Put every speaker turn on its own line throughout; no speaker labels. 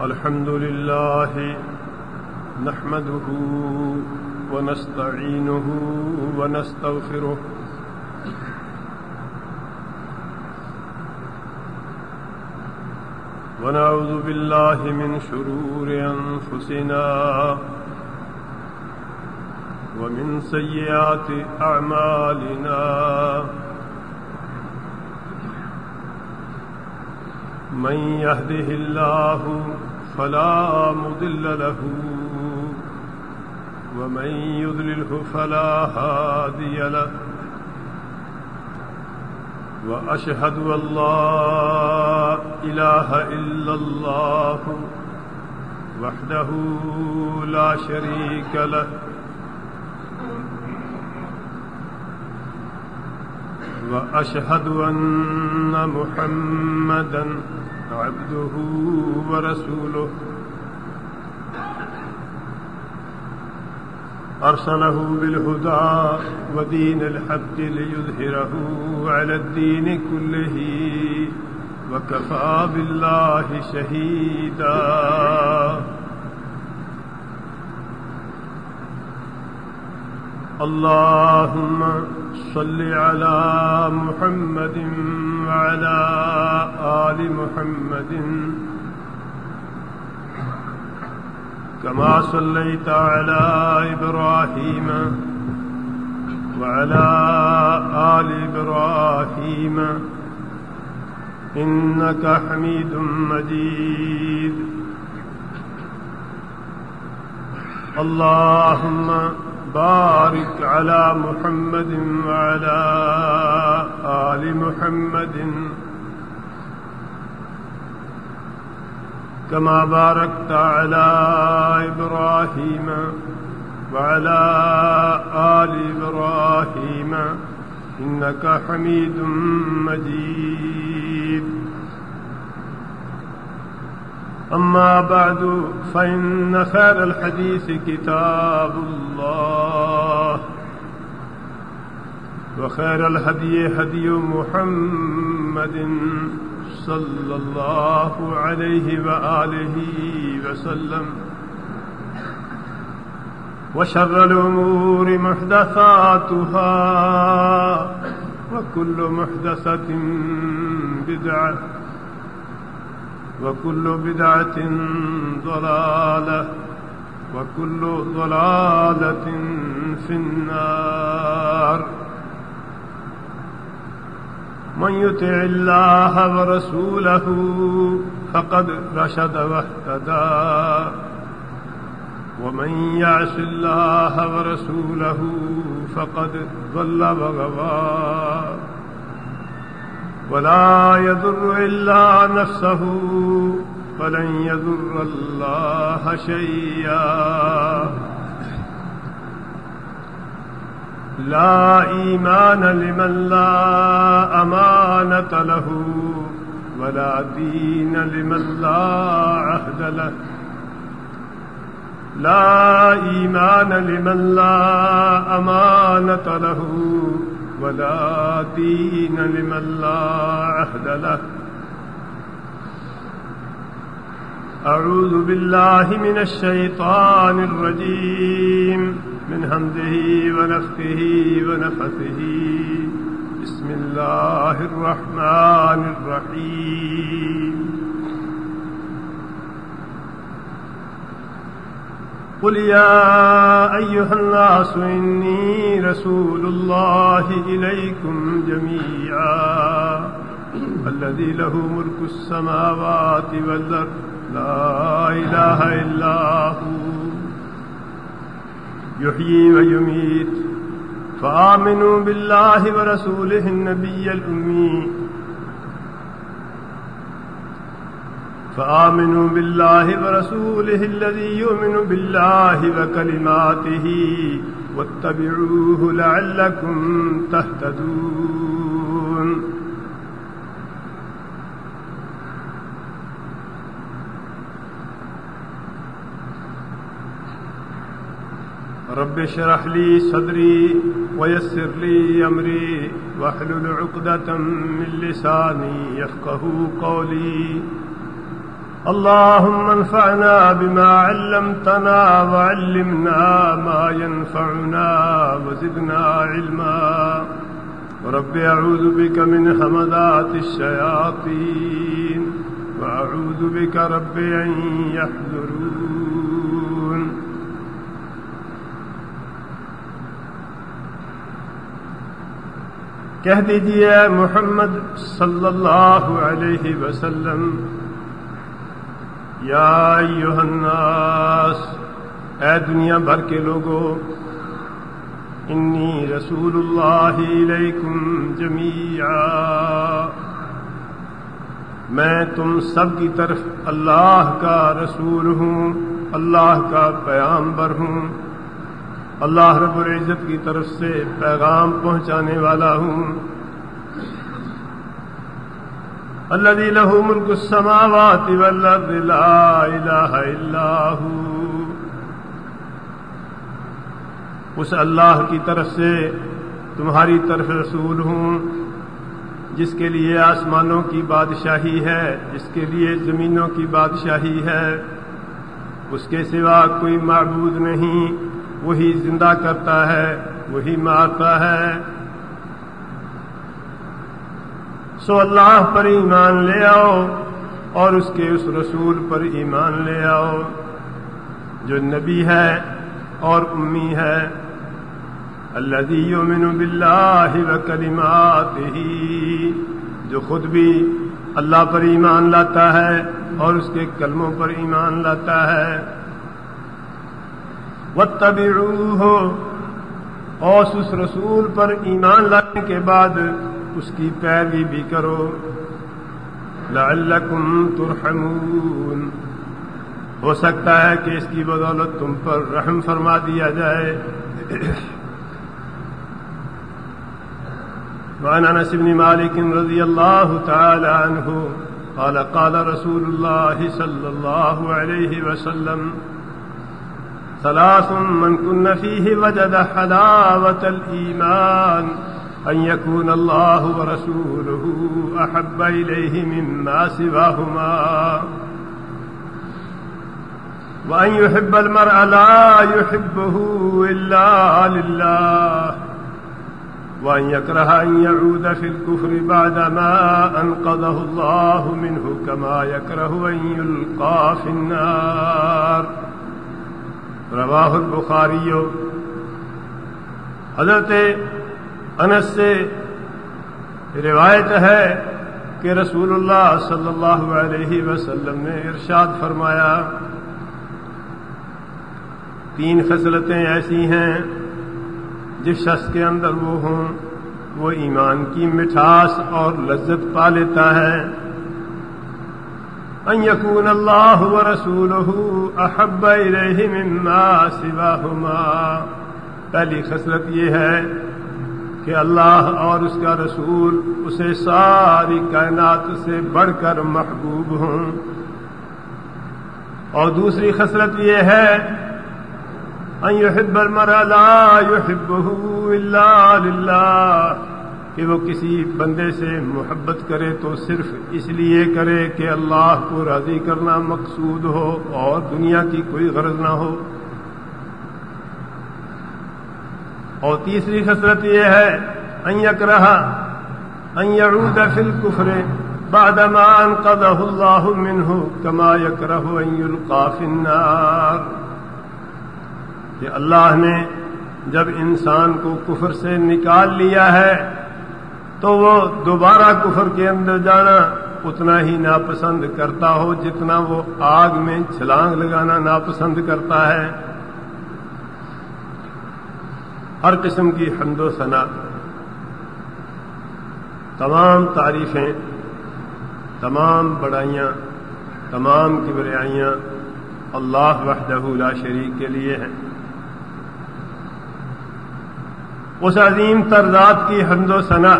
الحمد لله نحمده ونستعينه ونستغفره ونعوذ بالله من شرور أنفسنا ومن سيئات أعمالنا من يهده الله فلا مضل له ومن يضلله فلا هادي له وأشهد أن لا إله إلا الله وحده لا شريك له وأشهد أن محمدا عبده ورسوله أرسله بالهدى ودين الحق ليظهره على الدين كله وكفى بالله شهيدا اللهم صل على محمد وعلى آل محمد كما صليت على إبراهيم وعلى آل إبراهيم إنك حميد مجيد اللهم بارك على محمد وعلى آل محمد كما باركت على إبراهيم وعلى آل إبراهيم إنك حميد مجيد أما بعد فإن خير الحديث كتاب الله وخير الهدي هدي محمد صلى الله عليه وآله وسلم وشر الأمور محدثاتها وكل محدثة بدعة وكل بدعة ضلالة وكل ضلالة في النار من يطع الله ورسوله فقد رشد واهتدى ومن يعص الله ورسوله فقد ضل وغوى ولا يضر إلا نفسه ولن يضر الله شيئا لا إيمان لمن لا أمانة له ولا دين لمن لا عهد له لا إيمان لمن لا أمانة له ولا دين لمن لا عهد له أعوذ بالله من الشيطان الرجيم من همزه ونفخه ونفثه بسم الله الرحمن الرحيم قل يا أيها الناس إني رسول الله إليكم جميعا الذي له ملك السماوات والأرض لا إله إلا هو يحيي ويميت فآمنوا بالله ورسوله النبي الأمي فآمنوا بالله ورسوله الذي يؤمن بالله وكلماته واتبعوه لعلكم تهتدون رب اشرح لي صدري ويسر لي أمري واحلل عقدة من لساني يفقهوا قولي اللهم انفعنا بما علمتنا وعلمنا ما ينفعنا وزدنا علما رب أعوذ بك من همزات الشياطين وأعوذ بك رب أن يحضرون. کہہ دیجئے محمد صلی اللہ علیہ وسلم، یا ایھا الناس، اے دنیا بھر کے لوگوں، انی رسول اللہ الیکم جمیعا، میں تم سب کی طرف اللہ کا رسول ہوں، اللہ کا پیغمبر ہوں، اللہ رب العزت کی طرف سے پیغام پہنچانے والا ہوں. الذی لہ ملک السماوات والارض لا الہ الا ھو، اس اللہ کی طرف سے تمہاری طرف رسول ہوں جس کے لیے آسمانوں کی بادشاہی ہے، جس کے لیے زمینوں کی بادشاہی ہے، اس کے سوا کوئی معبود نہیں، وہی زندہ کرتا ہے، وہی مارتا ہے. سو اللہ پر ایمان لے آؤ اور اس کے اس رسول پر ایمان لے آؤ جو نبی ہے اور امی ہے. الذی یؤمن باللہ وکلماتہ، جو خود بھی اللہ پر ایمان لاتا ہے اور اس کے کلموں پر ایمان لاتا ہے. واتبعوہ، اور اس رسول پر ایمان لانے کے بعد اس کی پیروی بھی کرو. لعلکم ترحمون، ہو سکتا ہے کہ اس کی بدولت تم پر رحم فرما دیا جائے. وعن انس بن مالک رضی اللہ تعالی عنہ قال قال رسول اللہ صلی اللہ علیہ وسلم ثلاث من كن فيه وجد حلاوة الإيمان أن يكون الله ورسوله أحب إليه مما سواهما وأن يحب المرء لا يحبه إلا لله وأن يكره أن يعود في الكفر بعدما أنقذه الله منه كما يكره أن يلقى في النار. رواہ البخاری. حضرت انس سے روایت ہے کہ رسول اللہ صلی اللہ علیہ وسلم نے ارشاد فرمایا، 3 خصلتیں ایسی ہیں جس شخص کے اندر وہ ہوں وہ ایمان کی مٹھاس اور لذت پا لیتا ہے. ان یکون اللہ ورسولہ احب الیہ مما سواہما، پہلی خصلت یہ ہے کہ اللہ اور اس کا رسول اسے ساری کائنات سے بڑھ کر محبوب ہوں. اور دوسری خصلت یہ ہے ان یحب المرء لا یحبہ الا للہ، کہ وہ کسی بندے سے محبت کرے تو صرف اس لیے کرے کہ اللہ کو راضی کرنا مقصود ہو اور دنیا کی کوئی غرض نہ ہو. اور تیسری خصلت یہ ہے ان یکرہ ان یعود فی الکفر بعدما انقذہ اللہ منہ کما یکرہ ان یلقى فی النار، کہ اللہ نے جب انسان کو کفر سے نکال لیا ہے تو وہ دوبارہ کفر کے اندر جانا اتنا ہی ناپسند کرتا ہو جتنا وہ آگ میں چھلانگ لگانا ناپسند کرتا ہے. ہر قسم کی حمد و ثنا، تمام تعریفیں، تمام بڑائیاں، تمام کبریائیاں اللہ وحدہ لا شریک کے لیے ہیں. اس عظیم تر ذات کی حمد و ثنا،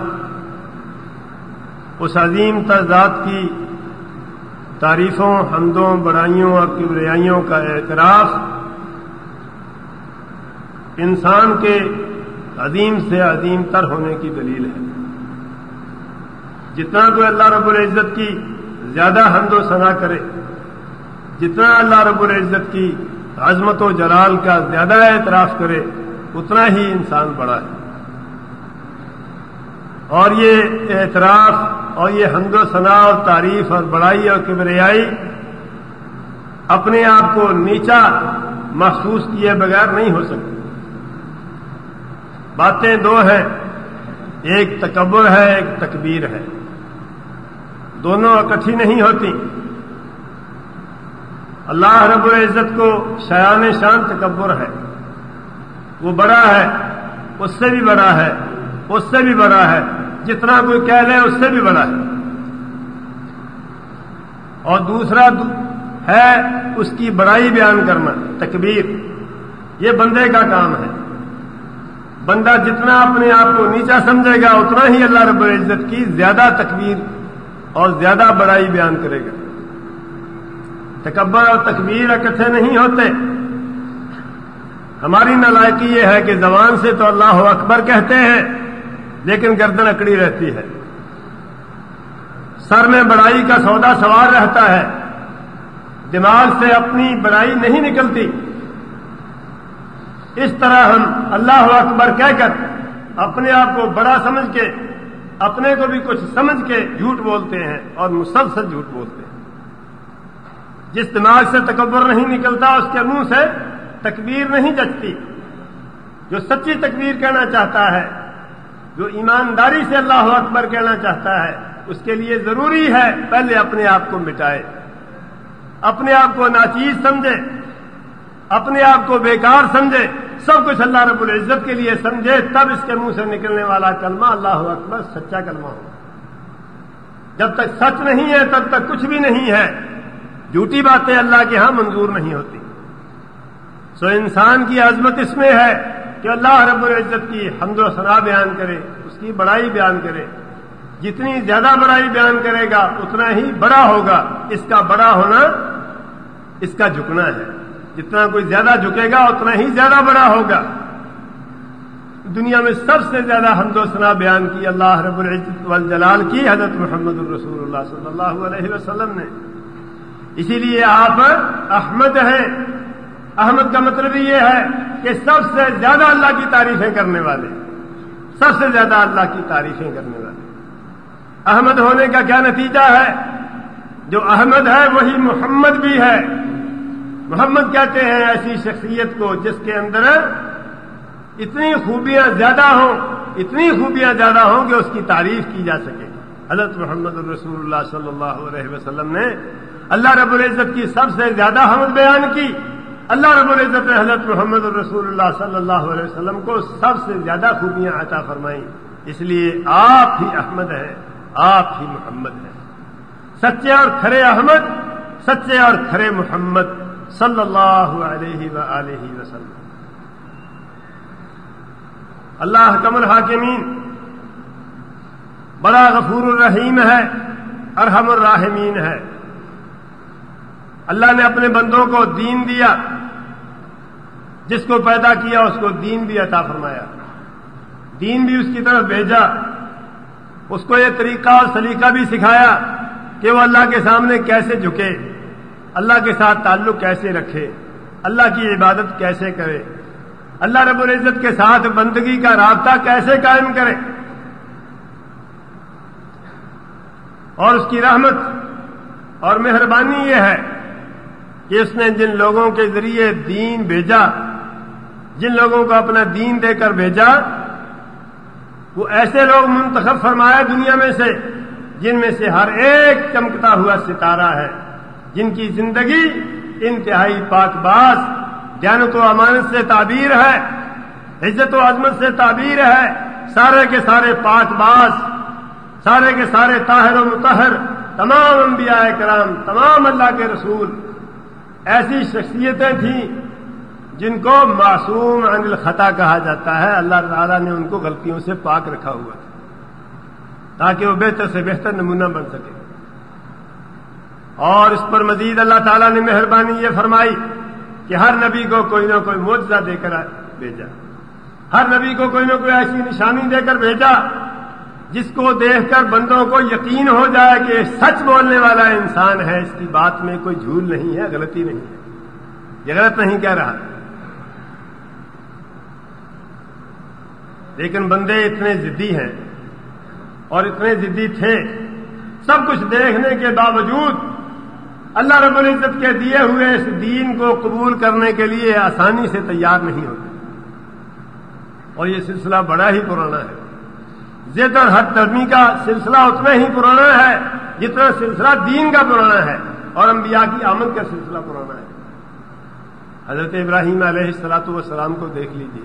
اس عظیم تر ذات کی تعریفوں، حمدوں، بڑائیوں اور کبریائیوں کا اعتراف انسان کے عظیم سے عظیم تر ہونے کی دلیل ہے. جتنا کوئی اللہ رب العزت کی زیادہ حمد و ثنا کرے جتنا اللہ رب العزت کی عظمت و جلال کا زیادہ اعتراف کرے اتنا ہی انسان بڑا ہے. اور یہ اعتراف اور یہ حمد و ثنا اور تعریف اور بڑائی اور کبریائی اپنے آپ کو نیچا محسوس کیے بغیر نہیں ہو سکتی. باتیں دو ہیں، ایک تکبر ہے، ایک تکبیر ہے، دونوں اکٹھی نہیں ہوتی. اللہ رب العزت کو شایان شان تکبر ہے، وہ بڑا ہے، اس سے بھی بڑا ہے، اس سے بھی بڑا ہے، جتنا کوئی کہہ لے اس سے بھی بڑا ہے. اور دوسرا ہے اس کی بڑائی بیان کرنا، تکبیر. یہ بندے کا کام ہے. بندہ جتنا اپنے آپ کو نیچا سمجھے گا اتنا ہی اللہ رب العزت کی زیادہ تکبیر اور زیادہ بڑائی بیان کرے گا. تکبر اور تکبیر اکٹھے نہیں ہوتے. ہماری نالائقی یہ ہے کہ زبان سے تو اللہ اکبر کہتے ہیں لیکن گردن اکڑی رہتی ہے، سر میں بڑائی کا سودا سوار رہتا ہے، دماغ سے اپنی بڑائی نہیں نکلتی. اس طرح ہم اللہ اکبر کہہ کر اپنے آپ کو بڑا سمجھ کے اپنے کو بھی کچھ سمجھ کے جھوٹ بولتے ہیں اور مسلسل جھوٹ بولتے ہیں. جس دماغ سے تکبر نہیں نکلتا اس کے منہ سے تکبیر نہیں جچتی. جو سچی تکبیر کہنا چاہتا ہے، جو ایمانداری سے اللہ اکبر کہنا چاہتا ہے، اس کے لیے ضروری ہے پہلے اپنے آپ کو مٹائے، اپنے آپ کو ناچیز سمجھے، اپنے آپ کو بیکار سمجھے، سب کچھ اللہ رب العزت کے لیے سمجھے، تب اس کے منہ سے نکلنے والا کلمہ اللہ اکبر سچا کلمہ ہو. جب تک سچ نہیں ہے تب تک کچھ بھی نہیں ہے. جھوٹی باتیں اللہ کے ہاں منظور نہیں ہوتی. سو انسان کی عظمت اس میں ہے کہ اللہ رب العزت کی حمد و ثنا بیان کرے، اس کی بڑائی بیان کرے. جتنی زیادہ بڑائی بیان کرے گا اتنا ہی بڑا ہوگا. اس کا بڑا ہونا اس کا جھکنا ہے. جتنا کوئی زیادہ جھکے گا اتنا ہی زیادہ بڑا ہوگا. دنیا میں سب سے زیادہ حمد و ثنا بیان کی اللہ رب العزت والجلال کی حضرت محمد الرسول اللہ صلی اللہ علیہ وسلم نے. اسی لیے آپ احمد ہیں. احمد کا مطلب یہ ہے کہ سب سے زیادہ اللہ کی تعریفیں کرنے والے، سب سے زیادہ اللہ کی تعریفیں کرنے والے. احمد ہونے کا کیا نتیجہ ہے؟ جو احمد ہے وہی محمد بھی ہے. محمد کہتے ہیں ایسی شخصیت کو جس کے اندر اتنی خوبیاں زیادہ ہوں، اتنی خوبیاں زیادہ ہوں کہ اس کی تعریف کی جا سکے. حضرت محمد الرسول اللہ صلی اللہ علیہ وسلم نے اللہ رب العزت کی سب سے زیادہ حمد بیان کی. اللہ رب العزت نے حضرت محمد الرسول اللہ صلی اللہ علیہ وسلم کو سب سے زیادہ خوبیاں عطا فرمائیں. اس لیے آپ ہی احمد ہیں، آپ ہی محمد ہیں. سچے اور کھرے احمد، سچے اور کھرے محمد صلی اللہ علیہ وآلہ وسلم. اللہ حکم الحاکمین بڑا غفور الرحیم ہے، ارحم الراحمین ہے. اللہ نے اپنے بندوں کو دین دیا، جس کو پیدا کیا اس کو دین بھی عطا فرمایا، دین بھی اس کی طرف بھیجا، اس کو یہ طریقہ اور سلیقہ بھی سکھایا کہ وہ اللہ کے سامنے کیسے جھکے، اللہ کے ساتھ تعلق کیسے رکھے، اللہ کی عبادت کیسے کرے، اللہ رب العزت کے ساتھ بندگی کا رابطہ کیسے قائم کرے. اور اس کی رحمت اور مہربانی یہ ہے کہ اس نے جن لوگوں کے ذریعے دین بھیجا، جن لوگوں کو اپنا دین دے کر بھیجا، وہ ایسے لوگ منتخب فرمائے دنیا میں سے جن میں سے ہر ایک چمکتا ہوا ستارہ ہے، جن کی زندگی انتہائی پاک باز، دیانت و امانت سے تعبیر ہے، عزت و عظمت سے تعبیر ہے. سارے کے سارے پاک باز، سارے کے سارے طاہر و مطہر، تمام انبیاء کرام، تمام اللہ کے رسول ایسی شخصیتیں تھیں جن کو معصوم عن الخطا کہا جاتا ہے. اللہ تعالیٰ نے ان کو غلطیوں سے پاک رکھا ہوا تھا تاکہ وہ بہتر سے بہتر نمونہ بن سکے. اور اس پر مزید اللہ تعالیٰ نے مہربانی یہ فرمائی کہ ہر نبی کو کوئی نہ کوئی معجزہ دے کر بھیجا، ہر نبی کو کوئی نہ کوئی ایسی نشانی دے کر بھیجا جس کو دیکھ کر بندوں کو یقین ہو جائے کہ سچ بولنے والا انسان ہے، اس کی بات میں کوئی جھول نہیں ہے، غلطی نہیں ہے، یہ غلط نہیں کہہ رہا۔ لیکن بندے اتنے ضدی ہیں اور اتنے ضدی تھے، سب کچھ دیکھنے کے باوجود اللہ رب العزت کے دیے ہوئے اس دین کو قبول کرنے کے لیے آسانی سے تیار نہیں ہوتے۔ اور یہ سلسلہ بڑا ہی پرانا ہے۔ ضد اور حد درمی کا سلسلہ اتنا ہی پرانا ہے جتنا سلسلہ دین کا پرانا ہے، اور انبیاء کی آمد کا سلسلہ پرانا ہے۔ حضرت ابراہیم علیہ الصلوۃ والسلام کو دیکھ لیجیے،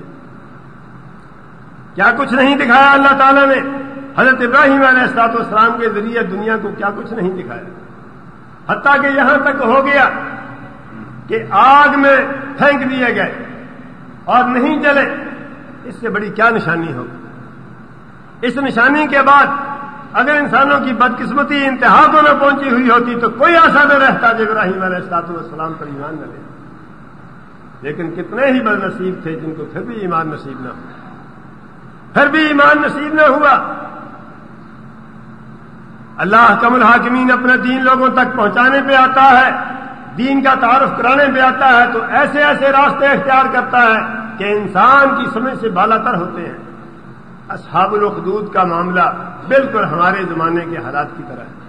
کیا کچھ نہیں دکھایا اللہ تعالیٰ نے۔ حضرت ابراہیم علیہ الصلوۃ والسلام کے ذریعے دنیا کو کیا کچھ نہیں دکھایا، حتیٰ کہ یہاں تک ہو گیا کہ آگ میں پھینک دیے گئے اور نہیں جلے۔ اس سے بڑی کیا نشانی ہوگی؟ اس نشانی کے بعد اگر انسانوں کی بدقسمتی انتہا کو نہ پہنچی ہوئی ہوتی تو کوئی آسا نہ رہتا کہ ابراہیم علیہ الصلوۃ والسلام پر ایمان نہ لے۔ لیکن کتنے ہی بد نصیب تھے جن کو پھر بھی ایمان نصیب نہ ہوا، پھر بھی ایمان نصیب نہ ہوا۔ اللہ حکم الحاکمین اپنا دین لوگوں تک پہنچانے پہ آتا ہے، دین کا تعارف کرانے پہ آتا ہے تو ایسے ایسے راستے اختیار کرتا ہے کہ انسان کی سمجھ سے بالا تر ہوتے ہیں۔ اصحاب الاخدود کا معاملہ بالکل ہمارے زمانے کے حالات کی طرح ہے۔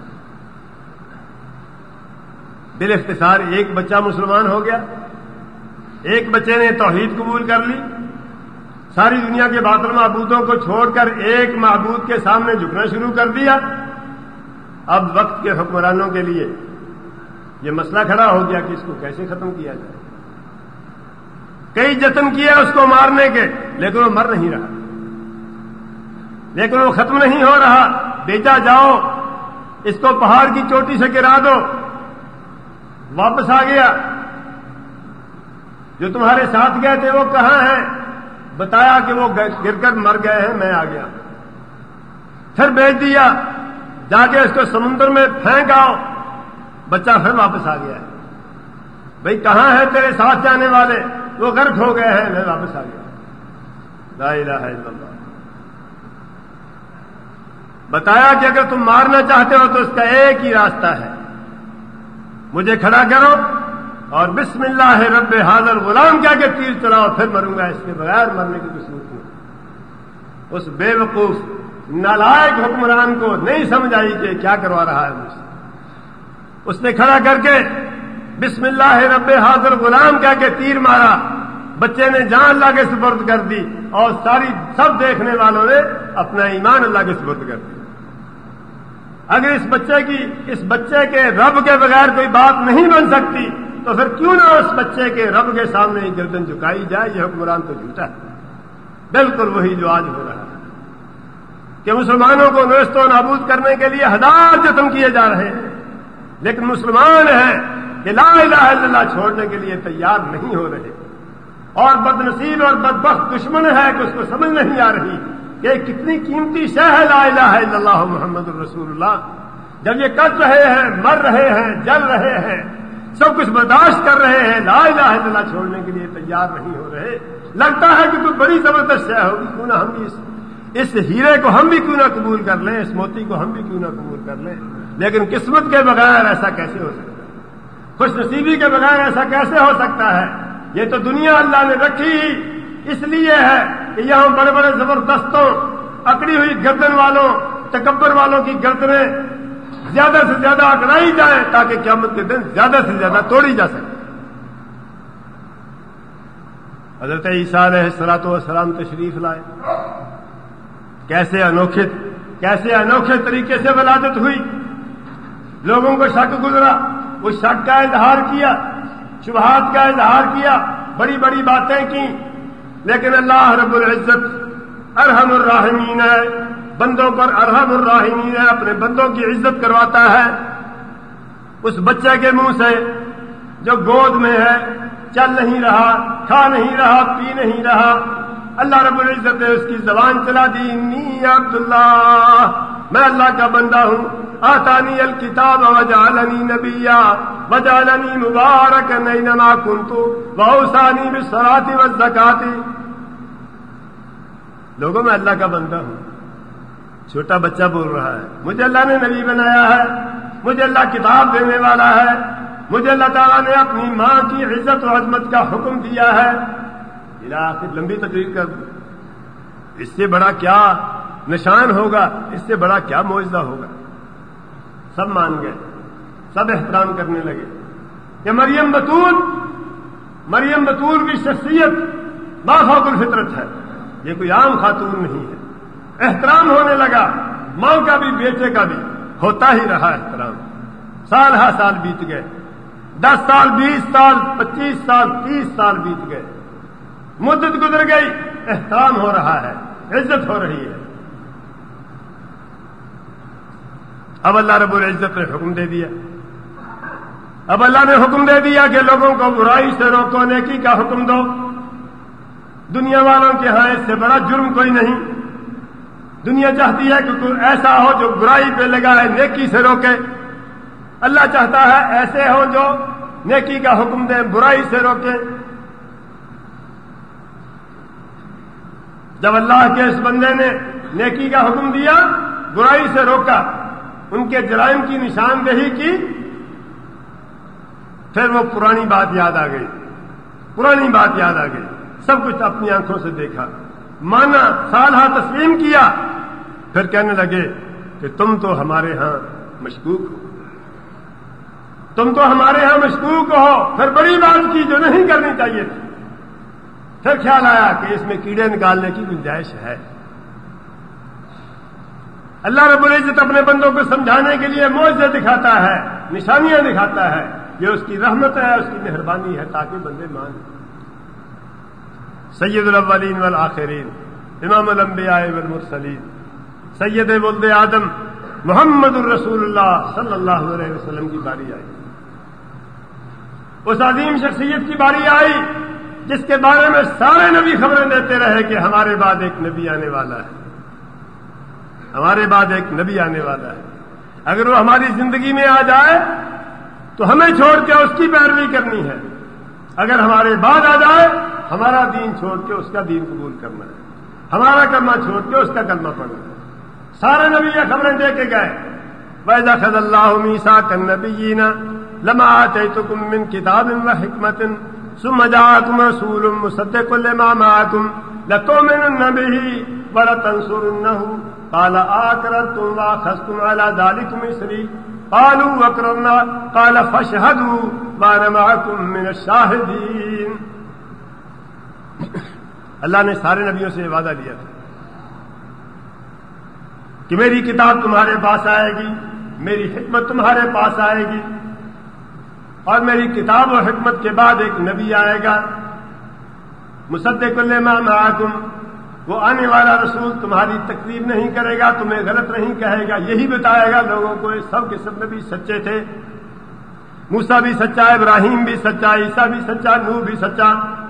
بالاختصار ایک بچہ مسلمان ہو گیا، ایک بچے نے توحید قبول کر لی، ساری دنیا کے باطل معبودوں کو چھوڑ کر ایک معبود کے سامنے جھکنا شروع کر دیا۔ اب وقت کے حکمرانوں کے لیے یہ مسئلہ کھڑا ہو گیا کہ اس کو کیسے ختم کیا جائے۔ کئی جتن کیے اس کو مارنے کے، لیکن وہ مر نہیں رہا، لیکن وہ ختم نہیں ہو رہا۔ بیٹا جاؤ اس کو پہاڑ کی چوٹی سے گرا دو، واپس آ گیا۔ جو تمہارے ساتھ گئے تھے وہ کہاں ہیں؟ بتایا کہ وہ گر کر مر گئے ہیں، میں آ گیا۔ پھر بھیج دیا جا کے اس کو سمندر میں پھینک آؤ، بچہ پھر واپس آ گیا ہے۔ بھئی کہاں ہے تیرے ساتھ جانے والے؟ وہ غرق ہو گئے ہیں، میں واپس آ گیا۔ لا الہ الا اللہ۔ بتایا کہ اگر تم مارنا چاہتے ہو تو اس کا ایک ہی راستہ ہے، مجھے کھڑا کرو اور بسم اللہ رب ھذا الغلام کہہ کے تیر چلاؤ، پھر مروں گا، اس کے بغیر مرنے کی کوئی صورت نہیں۔ اس بے وقوف نالائق حکمران کو نہیں سمجھ آئی کہ کیا کروا رہا ہے مجھ سے۔ اس نے کھڑا کر کے بسم اللہ رب ھذا الغلام کہہ کے تیر مارا، بچے نے جان اللہ کے سپرد کر دی اور سب دیکھنے والوں نے اپنا ایمان اللہ کے سپرد کر دی۔ اگر اس بچے کے رب کے بغیر کوئی بات نہیں بن سکتی تو پھر کیوں نہ اس بچے کے رب کے سامنے ہی گردن جھکائی جائے؟ یہ حکمران تو جھوٹا ہے، بالکل وہی جو آج ہو رہا ہے کہ مسلمانوں کو نیست و نابود کرنے کے لیے ہزار جتن کیے جا رہے ہیں، لیکن مسلمان ہیں کہ لا الہ الا اللہ چھوڑنے کے لیے تیار نہیں ہو رہے۔ اور بد نصیب اور بدبخت دشمن ہے کہ اس کو سمجھ نہیں آ رہی کہ کتنی قیمتی شے ہے لا الہ الا اللہ محمد الرسول اللہ۔ جب یہ کر رہے ہیں، مر رہے ہیں، جل رہے ہیں، سب کچھ برداشت کر رہے ہیں، لا الہ الا اللہ چھوڑنے کے لیے تیار نہیں ہو رہے، لگتا ہے کہ کوئی بڑی زبردست شے ہوگی، کیوں نہ ہم بھی اس ہیرے کو ہم بھی کیوں نہ قبول کر لیں، اس موتی کو ہم بھی کیوں نہ قبول کر لیں۔ لیکن قسمت کے بغیر ایسا کیسے ہو سکتا ہے؟ خوش نصیبی کے بغیر ایسا کیسے ہو سکتا ہے؟ یہ تو دنیا اللہ نے رکھی اس لیے ہے کہ یہاں بڑے بڑے زبردستوں، اکڑی ہوئی گردن والوں، تکبر والوں کی گردنیں زیادہ سے زیادہ اکڑائی جائیں تاکہ قیامت کے دن زیادہ سے زیادہ توڑی جا سکے۔ حضرت عیسیٰ علیہ الصلوۃ والسلام تشریف لائے، کیسے انوکھے طریقے سے ولادت ہوئی، لوگوں کو شک گزرا، اس شک کا اظہار کیا، شبہات کا اظہار کیا، بڑی بڑی باتیں کی، لیکن اللہ رب العزت ارحم الراحمین ہے، بندوں پر ارحم الراحمین ہے، اپنے بندوں کی عزت کرواتا ہے۔ اس بچے کے منہ سے جو گود میں ہے، چل نہیں رہا، کھا نہیں رہا، پی نہیں رہا، اللہ رب العزت نے اس کی زبان چلا دی، انی عبداللہ، میں اللہ کا بندہ ہوں، آتانی الکتاب وجعلنی نبیا وجعلنی مبارکا اینما کنت واوصانی بالصلاۃ والزکاۃ۔ لوگوں میں اللہ کا بندہ ہوں، چھوٹا بچہ بول رہا ہے مجھے اللہ نے نبی بنایا ہے، مجھے اللہ کتاب دینے والا ہے، مجھے اللہ تعالیٰ نے اپنی ماں کی عزت و عظمت کا حکم دیا ہے، آخر لمبی تقریر کر دوں۔ اس سے بڑا کیا نشان ہوگا، اس سے بڑا کیا معجزہ ہوگا؟ سب مان گئے، سب احترام کرنے لگے کہ مریم بطول کی شخصیت مافوق الفطرت ہے، یہ کوئی عام خاتون نہیں ہے۔ احترام ہونے لگا، ماں کا بھی بیٹے کا بھی ہوتا ہی رہا احترام۔ سال ہا سال بیت گئے، 10 سال 20 سال 25 سال 30 سال بیت گئے، مدت گزر گئی، احترام ہو رہا ہے، عزت ہو رہی ہے۔ اب اللہ رب العزت نے حکم دے دیا، اب اللہ نے حکم دے دیا کہ لوگوں کو برائی سے روکو، نیکی کا حکم دو۔ دنیا والوں کے ہاں اس سے بڑا جرم کوئی نہیں۔ دنیا چاہتی ہے کہ کوئی ایسا ہو جو برائی پہ لگا ہے، نیکی سے روکے۔ اللہ چاہتا ہے ایسے ہو جو نیکی کا حکم دیں، برائی سے روکیں۔ جب اللہ کے اس بندے نے نیکی کا حکم دیا، برائی سے روکا، ان کے جرائم کی نشاندہی کی، پھر وہ پرانی بات یاد آ گئی، پرانی بات یاد آ گئی، سب کچھ اپنی آنکھوں سے دیکھا، مانا، سالہ تسلیم کیا، پھر کہنے لگے کہ تم تو ہمارے ہاں مشکوک ہو، تم تو ہمارے ہاں مشکوک ہو۔ پھر بڑی بات کی جو نہیں کرنی چاہیے تھی۔ پھر خیال آیا کہ اس میں کیڑے نکالنے کی گنجائش ہے۔ اللہ رب العزت اپنے بندوں کو سمجھانے کے لیے معجزے دکھاتا ہے، نشانیاں دکھاتا ہے، یہ اس کی رحمت ہے، اس کی مہربانی ہے، تاکہ بندے مانیں۔ سید الاولین والآخرین، امام الانبیاء والمرسلین، سید ولد آدم محمد الرسول اللہ صلی اللہ علیہ وسلم کی باری آئی۔ اس عظیم شخصیت کی باری آئی جس کے بارے میں سارے نبی خبریں دیتے رہے کہ ہمارے بعد ایک نبی آنے والا ہے، ہمارے بعد ایک نبی آنے والا ہے۔ اگر وہ ہماری زندگی میں آ جائے تو ہمیں چھوڑ کے اس کی پیروی کرنی ہے، اگر ہمارے بعد آ جائے ہمارا دین چھوڑ کے اس کا دین قبول کرنا ہے، ہمارا کلمہ چھوڑ کے اس کا کلمہ پڑھنا ہے۔ سارے نبی یہ خبریں دے کے گئے، وَإِذْ أَخَذَ اللَّهُ مِيثَاقَ النَّبِيِّينَ لَمَا آتَيْتُكُم مِّن كِتَابٍ وَحِكْمَةٍ ثُمَّ جَاءَكُمْ رَسُولٌ مُّصَدِّقٌ لِّمَا مَعَكُمْ لَتُؤْمِنُنَّ بِهِ وَلَتَنصُرُنَّهُ قَالَ أَأَقْرَرْتُمْ وَأَخَذْتُمْ عَلَىٰ ذَٰلِكُمْ إِصْرِي قَالُوا أَقْرَرْنَا قَالَ فَاشْهَدُوا وَأَنَا مَعَكُم مِّنَ الشَّاهِدِينَ۔ اللہ نے سارے نبیوں سے یہ وعدہ لیا تھا کہ میری کتاب تمہارے پاس آئے گی، میری حکمت تمہارے پاس آئے گی، اور میری کتاب و حکمت کے بعد ایک نبی آئے گا، مصدق لما معکم، وہ آنے والا رسول تمہاری تکذیب نہیں کرے گا، تمہیں غلط نہیں کہے گا، یہی بتائے گا لوگوں کو۔ سب کے سب نبی سچے تھے، موسیٰ بھی سچا، ابراہیم بھی سچا، عیسیٰ بھی سچا، نوح بھی سچا۔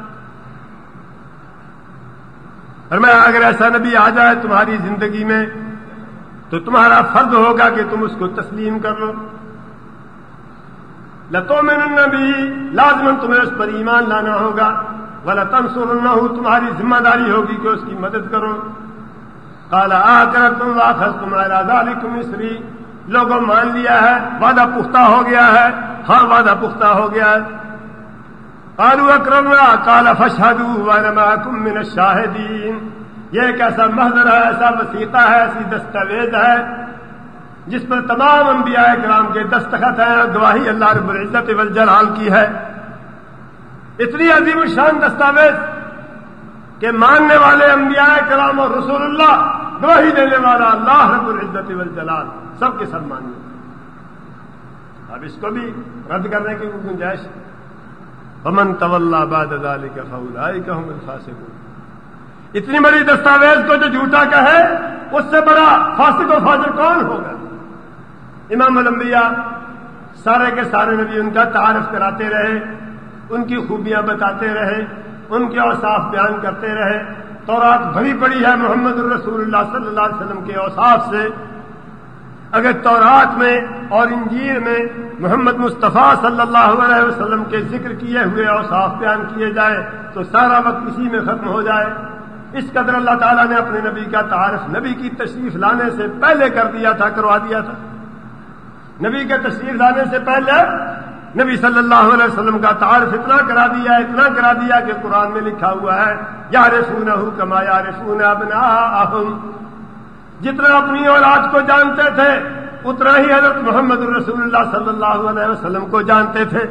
اور میں اگر ایسا نبی آ جائے تمہاری زندگی میں تو تمہارا فرض ہوگا کہ تم اس کو تسلیم کر لو۔ لَتُؤْمِنُنَّ بِهِ، لازماً تمہیں اس پر ایمان لانا ہوگا، وَلَتَنصُرُنَّهُ، تمہاری ذمہ داری ہوگی کہ اس کی مدد کرو۔ قَالَ أَأَقْرَرْتُمْ وَأَخَذْتُمْ عَلَىٰ ذَٰلِكُمْ إِصْرِي، لوگوں مان لیا ہے، وعدہ پختہ ہو گیا ہے، ہاں وعدہ پختہ ہو گیا ہے۔ قَالُوا أَقْرَرْنَا قَالَ فَاشْهَدُوا وَأَنَا مَعَكُم مِّنَ الشَّاهِدِينَ۔ یہ ایک ایسا محضر ہے، ایسا وثیقہ ہے، ایسی دستاویز ہے جس پر تمام انبیاء کرام کے دستخط ہیں، اور گواہی اللہ رب العزت والجلال کی ہے۔ اتنی عظیم الشان دستاویز کہ ماننے والے انبیاء کرام اور رسول اللہ، گواہی دینے والا اللہ رب العزت والجلال، سب کے سب ماننے۔ اب اس کو بھی رد کرنے کی گنجائش ہے۔ وَمَن تَوَلَّىٰ بَعْدَ ذَٰلِكَ فَأُولَٰئِكَ هُمُ الْفَاسِقُونَ۔ اتنی بڑی دستاویز کو جو جھوٹا کہے، اس سے بڑا فاسق و فاجر کون ہوگا؟ امام الانبیاء سارے کے سارے نبی ان کا تعارف کراتے رہے، ان کی خوبیاں بتاتے رہے، ان کے اوصاف بیان کرتے رہے۔ تورات بھری پڑی ہے محمد الرسول اللہ صلی اللہ علیہ وسلم کے اوصاف سے۔ اگر تورات میں اور انجیل میں محمد مصطفیٰ صلی اللہ علیہ وسلم کے ذکر کیے ہوئے اوصاف بیان کیے جائے تو سارا وقت اسی میں ختم ہو جائے۔ اس قدر اللہ تعالیٰ نے اپنے نبی کا تعارف نبی کی تشریف لانے سے پہلے کر دیا تھا، کروا دیا تھا۔ نبی کے تشریف لانے سے پہلے نبی صلی اللہ علیہ وسلم کا تعارف اتنا کرا دیا کہ قرآن میں لکھا ہوا ہے یعرفونہ کما یعرفون ابناءہم، جتنا اپنی اولاد کو جانتے تھے اتنا ہی حضرت محمد رسول اللہ صلی اللہ علیہ وسلم کو جانتے تھے۔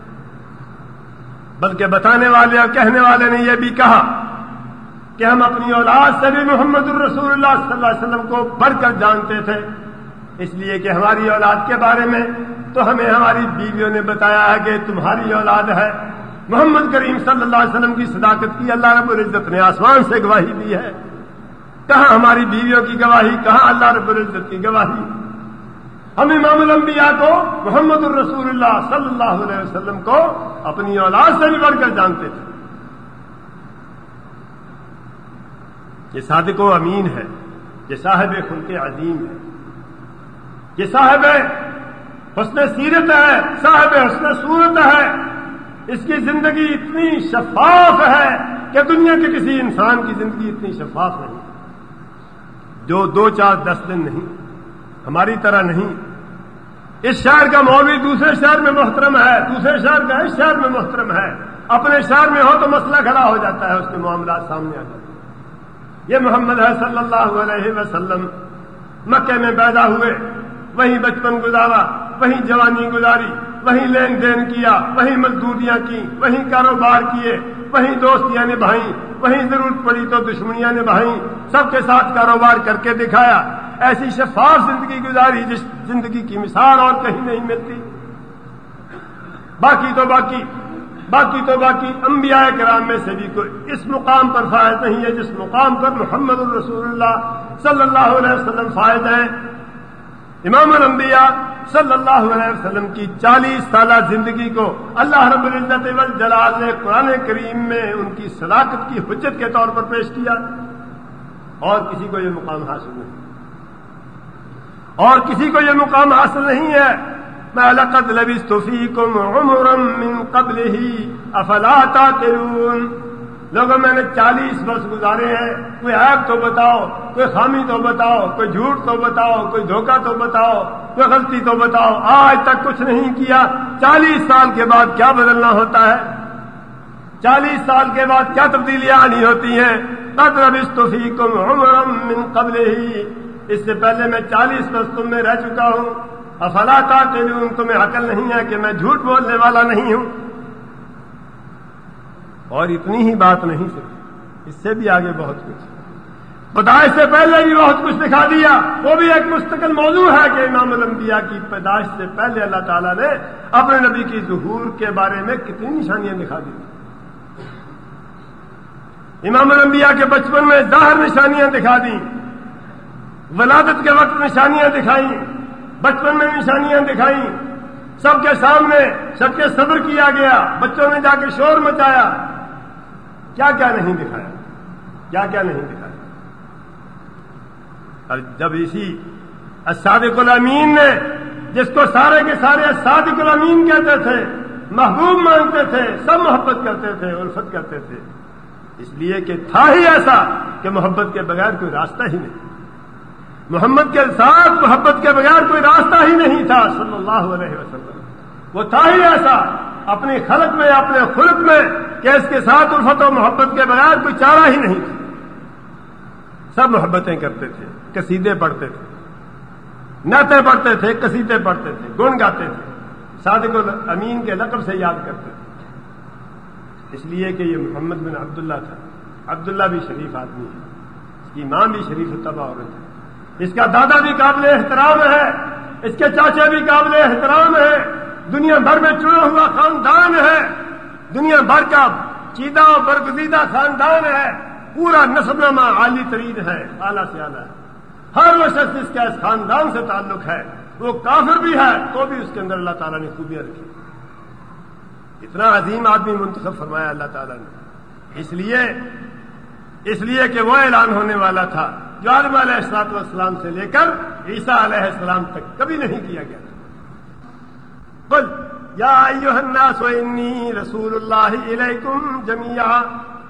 بلکہ بتانے والے اور کہنے والے نے یہ بھی کہا کہ ہم اپنی اولاد سے بھی محمد الرسول اللہ صلی اللہ علیہ وسلم کو بڑھ کر جانتے تھے، اس لیے کہ ہماری اولاد کے بارے میں تو ہمیں ہماری بیویوں نے بتایا ہے کہ تمہاری اولاد ہے۔ محمد کریم صلی اللہ علیہ وسلم کی صداقت کی اللہ رب العزت نے آسمان سے گواہی دی ہے، کہاں ہماری بیویوں کی گواہی، کہاں اللہ رب العزت کی گواہی۔ ہم امام الانبیاء کو محمد الرسول اللہ صلی اللہ علیہ وسلم کو اپنی اولاد سے بھی بڑھ کر جانتے تھے۔ یہ صادق و امین ہے، یہ صاحب خلق عظیم ہے، یہ صاحب حسن سیرت ہے، صاحب حسن صورت ہے۔ اس کی زندگی اتنی شفاف ہے کہ دنیا کے کسی انسان کی زندگی اتنی شفاف نہیں، جو 2 4 10 دن نہیں، ہماری طرح نہیں۔ اس شہر کا مولوی دوسرے شہر میں محترم ہے، دوسرے شہر کا اس شہر میں محترم ہے، اپنے شہر میں ہو تو مسئلہ کھڑا ہو جاتا ہے، اس کے معاملات سامنے آ جاتے ہیں۔ یہ محمد ہے صلی اللہ علیہ وسلم، مکے میں پیدا ہوئے، وہیں بچپن گزارا، وہیں جوانی گزاری، وہیں لین دین کیا، وہیں مزدوریاں کی، وہیں کاروبار کیے، وہیں دوستیاں نبھائیں، وہیں ضرورت پڑی تو دشمنیاں نبھائیں، سب کے ساتھ کاروبار کر کے دکھایا۔ ایسی شفاف زندگی گزاری جس زندگی کی مثال اور کہیں نہیں ملتی۔ باقی تو باقی انبیاء کرام میں سے بھی کوئی اس مقام پر فائز نہیں ہے جس مقام پر محمد الرسول اللہ صلی اللہ علیہ وسلم فائز ہیں۔ امام الانبیاء صلی اللہ علیہ وسلم کی 40 سالہ زندگی کو اللہ رب العزت والجلال نے قرآن کریم میں ان کی صداقت کی حجت کے طور پر پیش کیا، اور کسی کو یہ مقام حاصل نہیں، اور کسی کو یہ مقام حاصل نہیں ہے۔ مَا لَقَدْ لَبِثْتُ فِيكُمْ عُمُرًا مِّن قَبْلِهِ أَفَلَا تَعْقِلُونَ، لوگوں میں نے 40 برس گزارے ہیں، کوئی عیب تو بتاؤ، کوئی خامی تو بتاؤ، کوئی جھوٹ تو بتاؤ، کوئی دھوکہ تو بتاؤ، کوئی غلطی تو بتاؤ، آج تک کچھ نہیں کیا۔ 40 سال کے بعد کیا بدلنا ہوتا ہے، 40 سال کے بعد کیا تبدیلیاں آنی ہوتی ہیں۔ قَدْ لَبِثْتُ فِيكُمْ عُمُرًا مِّن قَبْلِهِ، اس سے پہلے میں 40 برس تم میں رہ چکا ہوں۔ افلا تعقلون، تمہیں عقل نہیں ہے کہ میں جھوٹ بولنے والا نہیں ہوں۔ اور اتنی ہی بات نہیں صرف، اس سے بھی آگے بہت کچھ، پیدائش سے پہلے بھی بہت کچھ دکھا دیا، وہ بھی ایک مستقل موضوع ہے کہ امام الانبیاء کی پیدائش سے پہلے اللہ تعالیٰ نے اپنے نبی کی ظہور کے بارے میں کتنی نشانیاں دکھا دی۔ امام الانبیاء کے بچپن میں ظاہر نشانیاں دکھا دیں، ولادت کے وقت نشانیاں دکھائیں، بچپن میں نشانیاں دکھائیں، سب کے سامنے سب کے صدر کیا گیا، بچوں نے جا کے شور مچایا، کیا کیا نہیں دکھایا، کیا کیا نہیں دکھایا۔ اور جب اسی الصادق الامین نے، جس کو سارے کے سارے الصادق الامین کہتے تھے، محبوب مانگتے تھے، سب محبت کرتے تھے، الفت کرتے تھے، اس لیے کہ تھا ہی ایسا کہ محبت کے بغیر کوئی راستہ ہی نہیں، محمد کے ساتھ محبت کے بغیر کوئی راستہ ہی نہیں تھا صلی اللہ علیہ وسلم۔ وہ تھا ہی ایسا اپنی خلق میں، اپنے خلق میں، کہ اس کے ساتھ الفت و محبت کے بغیر کوئی چارہ ہی نہیں تھا۔ سب محبتیں کرتے تھے، قصیدے پڑھتے تھے، نعتیں پڑھتے تھے، قصیدے پڑھتے تھے، گن گاتے تھے، صادق الامین کے لقب سے یاد کرتے تھے، اس لیے کہ یہ محمد بن عبداللہ تھا۔ عبداللہ بھی شریف آدمی ہے، اس کی ماں بھی شریف الطبع عورت ہے، اس کا دادا بھی قابل احترام ہے، اس کے چاچا بھی قابل احترام ہے، دنیا بھر میں چنا ہوا خاندان ہے، دنیا بھر کا چیدہ و برگزیدہ خاندان ہے، پورا نسب نامہ عالی ترین ہے، اعلیٰ سے اعلیٰ ہے۔ ہر وہ شخص جس کا اس خاندان سے تعلق ہے وہ کافر بھی ہے تو بھی اس کے اندر اللہ تعالیٰ نے خوبیاں رکھی۔ اتنا عظیم آدمی منتخب فرمایا اللہ تعالیٰ نے، اس لیے کہ وہ اعلان ہونے والا تھا جو آدم علیہ السلام سے لے کر عیسیٰ علیہ السلام تک کبھی نہیں کیا گیا تھا۔ قل یا ایھا الناس انی رسول اللہ الیکم جمیعا،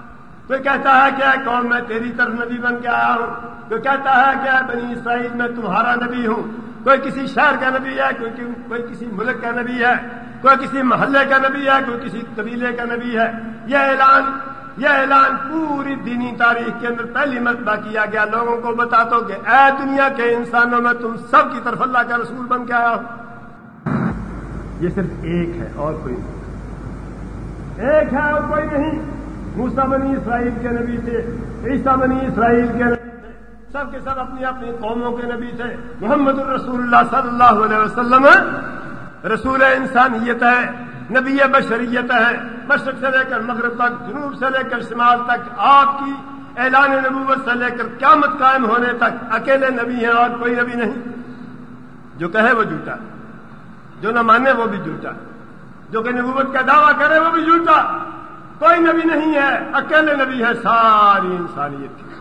کوئی کہتا ہے کہ اے قوم میں تیری طرف نبی بن کے آیا ہوں، کوئی کہتا ہے کہ اے بنی اسرائیل میں تمہارا نبی ہوں، کوئی کسی شہر کا نبی ہے، کوئی کسی ملک کا نبی ہے، کوئی کسی محلے کا نبی ہے، کوئی کسی قبیلے کا نبی ہے۔ یہ اعلان پوری دینی تاریخ کے اندر پہلی مرتبہ کیا گیا، لوگوں کو بتا دو کہ اے دنیا کے انسانوں میں تم سب کی طرف اللہ کا رسول بن کے آیا ہوں۔ یہ صرف ایک ہے اور کوئی نہیں، ایک ہے اور کوئی نہیں۔ موسیٰ بنی اسرائیل کے نبی تھے، عیسیٰ بنی اسرائیل کے نبی تھے، سب کے سب اپنی اپنی قوموں کے نبی تھے۔ محمد الرسول اللہ صلی اللہ علیہ وسلم رسول انسانیت ہے، نبی بشریت ہے، مشرق سے لے کر مغرب تک، جنوب سے لے کر شمال تک، آپ کی اعلان نبوت سے لے کر قیامت قائم ہونے تک اکیلے نبی ہیں اور کوئی نبی نہیں۔ جو کہے وہ جھوٹا، جو نہ مانے وہ بھی جھوٹا، جو کہ نبوت کا دعویٰ کرے وہ بھی جھوٹا۔ کوئی نبی نہیں ہے، اکیلے نبی ہے ساری انسانیت کی۔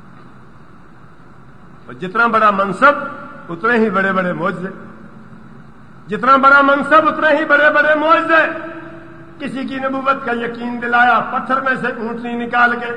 اور جتنا بڑا منصب اتنے ہی بڑے بڑے معجزے، جتنا بڑا منصب اتنے ہی بڑے بڑے معجزے۔ کسی کی نبوت کا یقین دلایا پتھر میں سے اونٹنی نکال کے،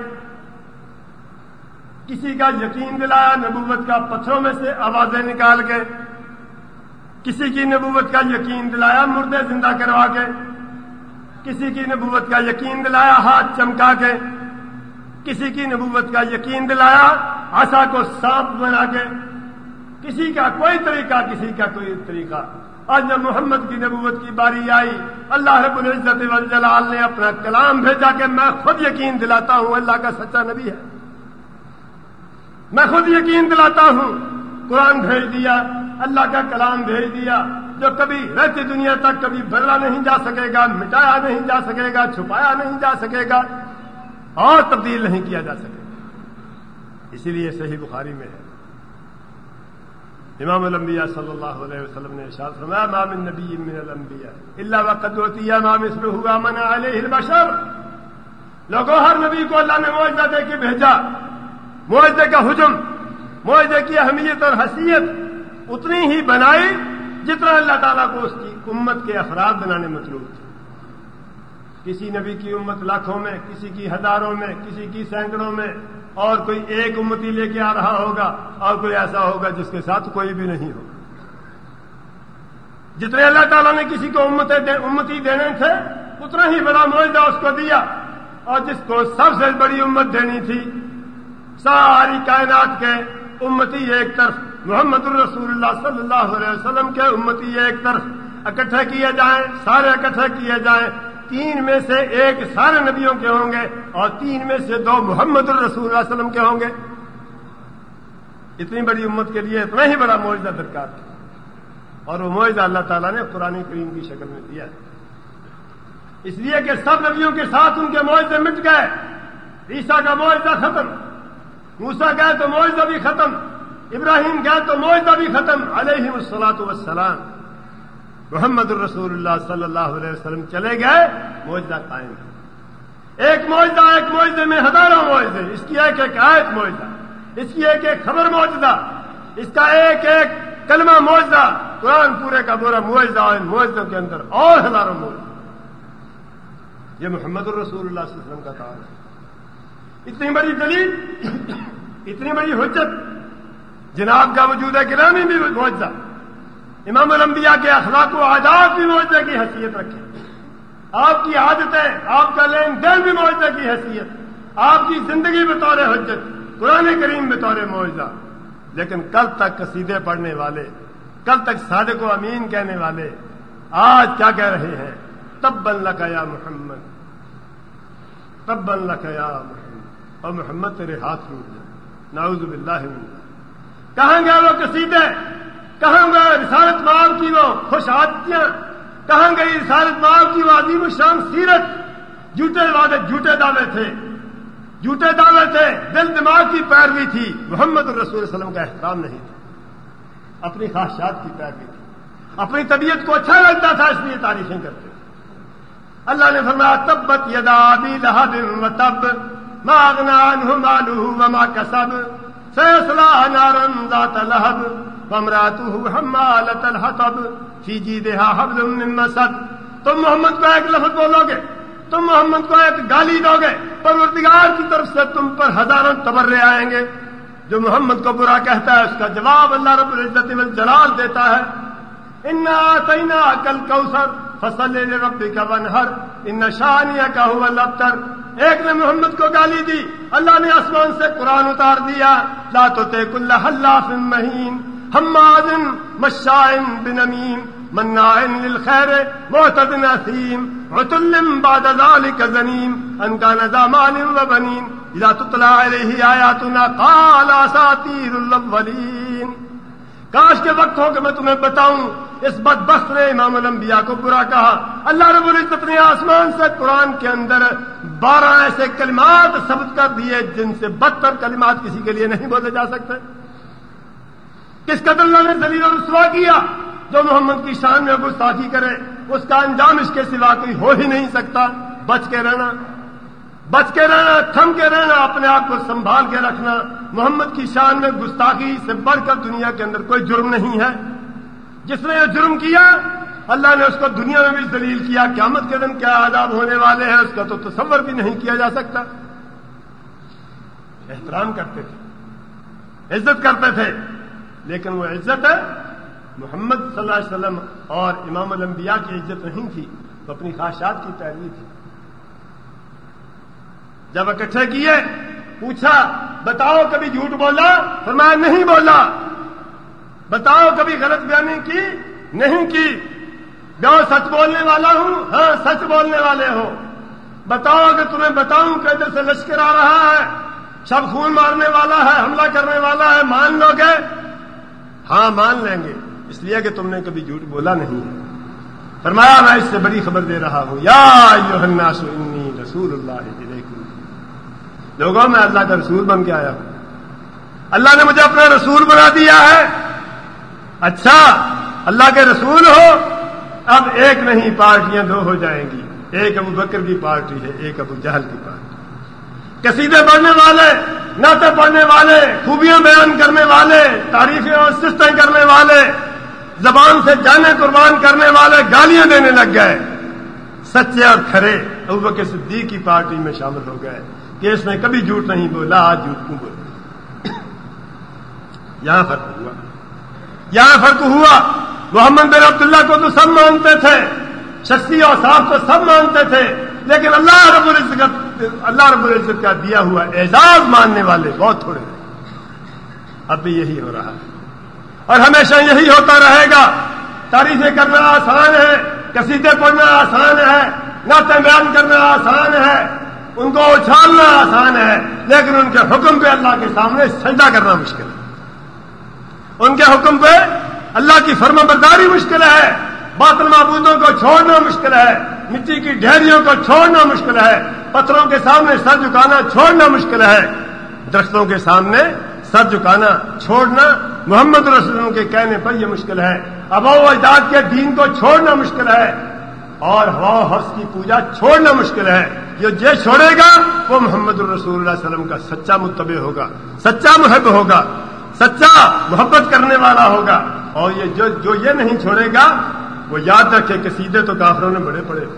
کسی کا یقین دلایا نبوت کا پتھروں میں سے آوازیں نکال کے، کسی کی نبوت کا یقین دلایا مردے زندہ کروا کے، کسی کی نبوت کا یقین دلایا ہاتھ چمکا کے، کسی کی نبوت کا یقین دلایا عصا کو سانپ بنا کے، کسی کا کوئی طریقہ، کسی کا کوئی طریقہ۔ آج جب محمد کی نبوت کی باری آئی، اللہ رب العزت والجلال نے اپنا کلام بھیجا کہ میں خود یقین دلاتا ہوں اللہ کا سچا نبی ہے، میں خود یقین دلاتا ہوں۔ قرآن بھیج دیا، اللہ کا کلام بھیج دیا، جو کبھی رہتی دنیا تک کبھی بدلا نہیں جا سکے گا، مٹایا نہیں جا سکے گا، چھپایا نہیں جا سکے گا اور تبدیل نہیں کیا جا سکے گا۔ اسی لیے صحیح بخاری میں ہے، امام الانبیاء صلی اللہ علیہ وسلم نے ارشاد فرمایا ما من نبی من الانبیاء الا وقد اوتی ما مثلہ آمن علیہ البشر۔ لوگوں ہر نبی کو اللہ نے معجزہ دے کے بھیجا، معجزے کا حجم، معجزے کی اہمیت اور حیثیت اتنی ہی بنائی جتنا اللہ تعالیٰ کو اس کی امت کے افراد بنانے مطلوب تھے۔ کسی نبی کی امت لاکھوں میں، کسی کی ہزاروں میں، کسی کی سینکڑوں میں، اور کوئی ایک امتی لے کے آ رہا ہوگا اور کوئی ایسا ہوگا جس کے ساتھ کوئی بھی نہیں ہوگا۔ جتنے اللہ تعالیٰ نے کسی کو امتی دینے تھے اتنا ہی بڑا معجزہ اس کو دیا، اور جس کو سب سے بڑی امت دینی تھی، ساری کائنات کے امتی ایک طرف، محمد الرسول اللہ صلی اللہ علیہ وسلم کے امتی ایک طرف اکٹھے کیے جائیں، سارے اکٹھے کیے جائیں، 3 میں سے 1 سارے نبیوں کے ہوں گے اور 3 میں سے 2 محمد الرسول اللہ علیہ وسلم کے ہوں گے۔ اتنی بڑی امت کے لیے اتنا ہی بڑا معجزہ درکار تھا، اور وہ معجزہ اللہ تعالیٰ نے قرآن کریم کی شکل میں دیا ہے، اس لیے کہ سب نبیوں کے ساتھ ان کے معجزے مٹ گئے۔ عیسیٰ کا معجزہ ختم، موسیٰ گئے تو معجزہ بھی ختم، ابراہیم گئے تو معجزہ بھی ختم علیہم الصلاۃ والسلام۔ محمد الرسول اللہ صلی اللہ علیہ وسلم چلے گئے، معجزہ قائم ہے۔ ایک معجزے میں ہزاروں معجزے، اس کی ایک ایک آیت معجزہ، اس کی ایک ایک خبر معجزہ، اس کا ایک ایک کلمہ معجزہ، قرآن پورے کا پورا معجزہ، اور ان معجزوں کے اندر اور ہزاروں معجزے۔ یہ محمد الرسول اللہ صلی اللہ علیہ وسلم کا کام ہے۔ اتنی بڑی دلیل، اتنی بڑی حجت، جناب کا وجود گرامی بھی معجزہ، امام الانبیاء کے اخلاق و عادات بھی معجزے کی حیثیت رکھے، آپ کی عادتیں، آپ کا لین دین بھی معجزے کی حیثیت، آپ کی زندگی بطور حجت، قرآن کریم بطور معجزہ۔ لیکن کل تک قصیدے پڑھنے والے، کل تک صادق و امین کہنے والے آج کیا کہہ رہے ہیں؟ تبا لک یا محمد، تبا لک یا محمد، اور محمد تیرے ہاتھ ٹوٹ جائے، نعوذ باللہ من ذلک۔ کہاں گئے وہ قصیدے؟ کہاں گئے رسالت مآب کی وہ خوش عادتیاں؟ کہاں گئی رسالت مآب کی وہ عظیم الشان سیرت؟ جھوٹے وعدے، جھوٹے دعوے تھے، جھوٹے دعوے تھے، دل دماغ کی پیروی تھی، محمد الرسول صلی اللہ علیہ وسلم کا احترام نہیں تھا، اپنی خواہشات کی پیروی تھی، اپنی طبیعت کو اچھا لگتا تھا اس لیے تعریفیں کرتے۔ اللہ نے فرمایا تبت یدا ابی لہب وتب ما اغنى عنه ماله وما كسب سيصلى نارا ذات لهب وامرأته حمالة الحطب في جيدها حبل من مسد۔ تم محمد کو ایک لفظ بولو گے، تم محمد کو ایک گالی دو گے، پروردگار کی طرف سے تم پر ہزاروں تبرے آئیں گے۔ جو محمد کو برا کہتا ہے اس کا جواب اللہ رب العزت والجلال دیتا ہے، انا آتیناک الکوثر فصل لربک وانحر ان شانئک هو الابتر۔ ایک نے محمد کو گالی دی، اللہ نے آسمان سے قرآن اتار دیا، لا تطع کل حلاف مہین حماد مشاء بنمیم مناع للخیر معتد اثیم عتل بعد ذلك زنیم ان کان ذا مال وبنین اذا تتلی علیہ آیاتنا قال اساطیر الاولین۔ کاش کے وقت ہو کہ میں تمہیں بتاؤں اس بدبخت نے امام الانبیاء کو برا کہا۔ اللہ رب العزت نے آسمان سے قرآن کے اندر 12 ایسے کلمات ثبت کر دیے جن سے بدتر کلمات کسی کے لیے نہیں بولے جا سکتے۔ کس قدر اللہ نے ذلیل و رسوا کیا۔ جو محمد کی شان میں گستاخی کرے اس کا انجام اس کے سوا کوئی ہو ہی نہیں سکتا۔ بچ کے رہنا، بچ کے رہنا، تھم کے رہنا، اپنے آپ کو سنبھال کے رکھنا۔ محمد کی شان میں گستاخی سے بڑھ کر دنیا کے اندر کوئی جرم نہیں ہے۔ جس نے یہ جرم کیا اللہ نے اس کو دنیا میں بھی ذلیل کیا، قیامت کے دن کیا عذاب ہونے والے ہیں اس کا تو تصور بھی نہیں کیا جا سکتا۔ احترام کرتے تھے، عزت کرتے تھے، لیکن وہ عزت ہے محمد صلی اللہ علیہ وسلم اور امام الانبیاء کی عزت نہیں تھی، وہ اپنی خواہشات کی پیروی تھی۔ جب اکٹھے کیے پوچھا بتاؤ کبھی جھوٹ بولا؟ فرمایا نہیں بولا۔ بتاؤ کبھی غلط بیانی کی؟ نہیں کی۔ میں سچ بولنے والا ہوں؟ ہاں سچ بولنے والے ہو۔ بتاؤ کہ تمہیں بتاؤں کہ ادھر سے لشکر آ رہا ہے، سب خون مارنے والا ہے، حملہ کرنے والا ہے، مان لو گے؟ ہاں مان لیں گے، اس لیے کہ تم نے کبھی جھوٹ بولا نہیں ہے۔ فرمایا میں اس سے بڑی خبر دے رہا ہوں، یا ایھا الناس انی رسول اللہ الیکم، لوگوں میں اللہ کا رسول بن کے آیا ہوں، اللہ نے مجھے اپنا رسول بنا دیا ہے۔ اچھا اللہ کے رسول ہو، اب ایک نہیں پارٹیاں دو ہو جائیں گی، ایک ابو بکر کی پارٹی ہے، ایک ابو جہل کی پارٹی۔ قصیدے پڑھنے والے، نعتیں پڑھنے والے، خوبیاں بیان کرنے والے، تعریفیں اور سستیں کرنے والے، زبان سے جانیں قربان کرنے والے گالیاں دینے لگ گئے۔ سچے اور کھرے ابو بکر صدیق کی پارٹی میں شامل ہو گئے کہ اس نے کبھی جھوٹ نہیں بولا، آج جھوٹ کیوں بولا؟ یہاں فرق ہوا، یہاں فرق ہوا۔ محمد بن عبداللہ کو تو سب مانتے تھے، شخصی اور صاحب کو سب مانتے تھے، لیکن اللہ رب العزت کا دیا ہوا اعزاز ماننے والے بہت تھوڑے ہیں۔ اب بھی یہی ہو رہا ہے اور ہمیشہ یہی ہوتا رہے گا۔ تعریفیں کرنا آسان ہے، قصیدے پڑھنا آسان ہے، نعتیں بیان کرنا آسان ہے، ان کو اچھالنا آسان ہے، لیکن ان کے حکم پہ اللہ کے سامنے سجدہ کرنا مشکل ہے۔ ان کے حکم پہ اللہ کی فرما برداری مشکل ہے، باطل معبودوں کو چھوڑنا مشکل ہے، مٹی کی ڈھیریوں کو چھوڑنا مشکل ہے، پتھروں کے سامنے سر جھکانا چھوڑنا مشکل ہے، درختوں کے سامنے سر جھکانا چھوڑنا محمد رسول اللہ کے کہنے پر یہ مشکل ہے، آباء و اجداد کے دین کو چھوڑنا مشکل ہے، اور ہوا و حفظ کی پوجا چھوڑنا مشکل ہے۔ جو یہ چھوڑے گا وہ محمد رسول اللہ صلی اللہ علیہ وسلم کا سچا متبع ہوگا، سچا محب ہوگا، سچا محبت کرنے والا ہوگا۔ اور یہ جو یہ نہیں چھوڑے گا وہ یاد رکھے قصیدے تو کافروں نے بڑے پڑے،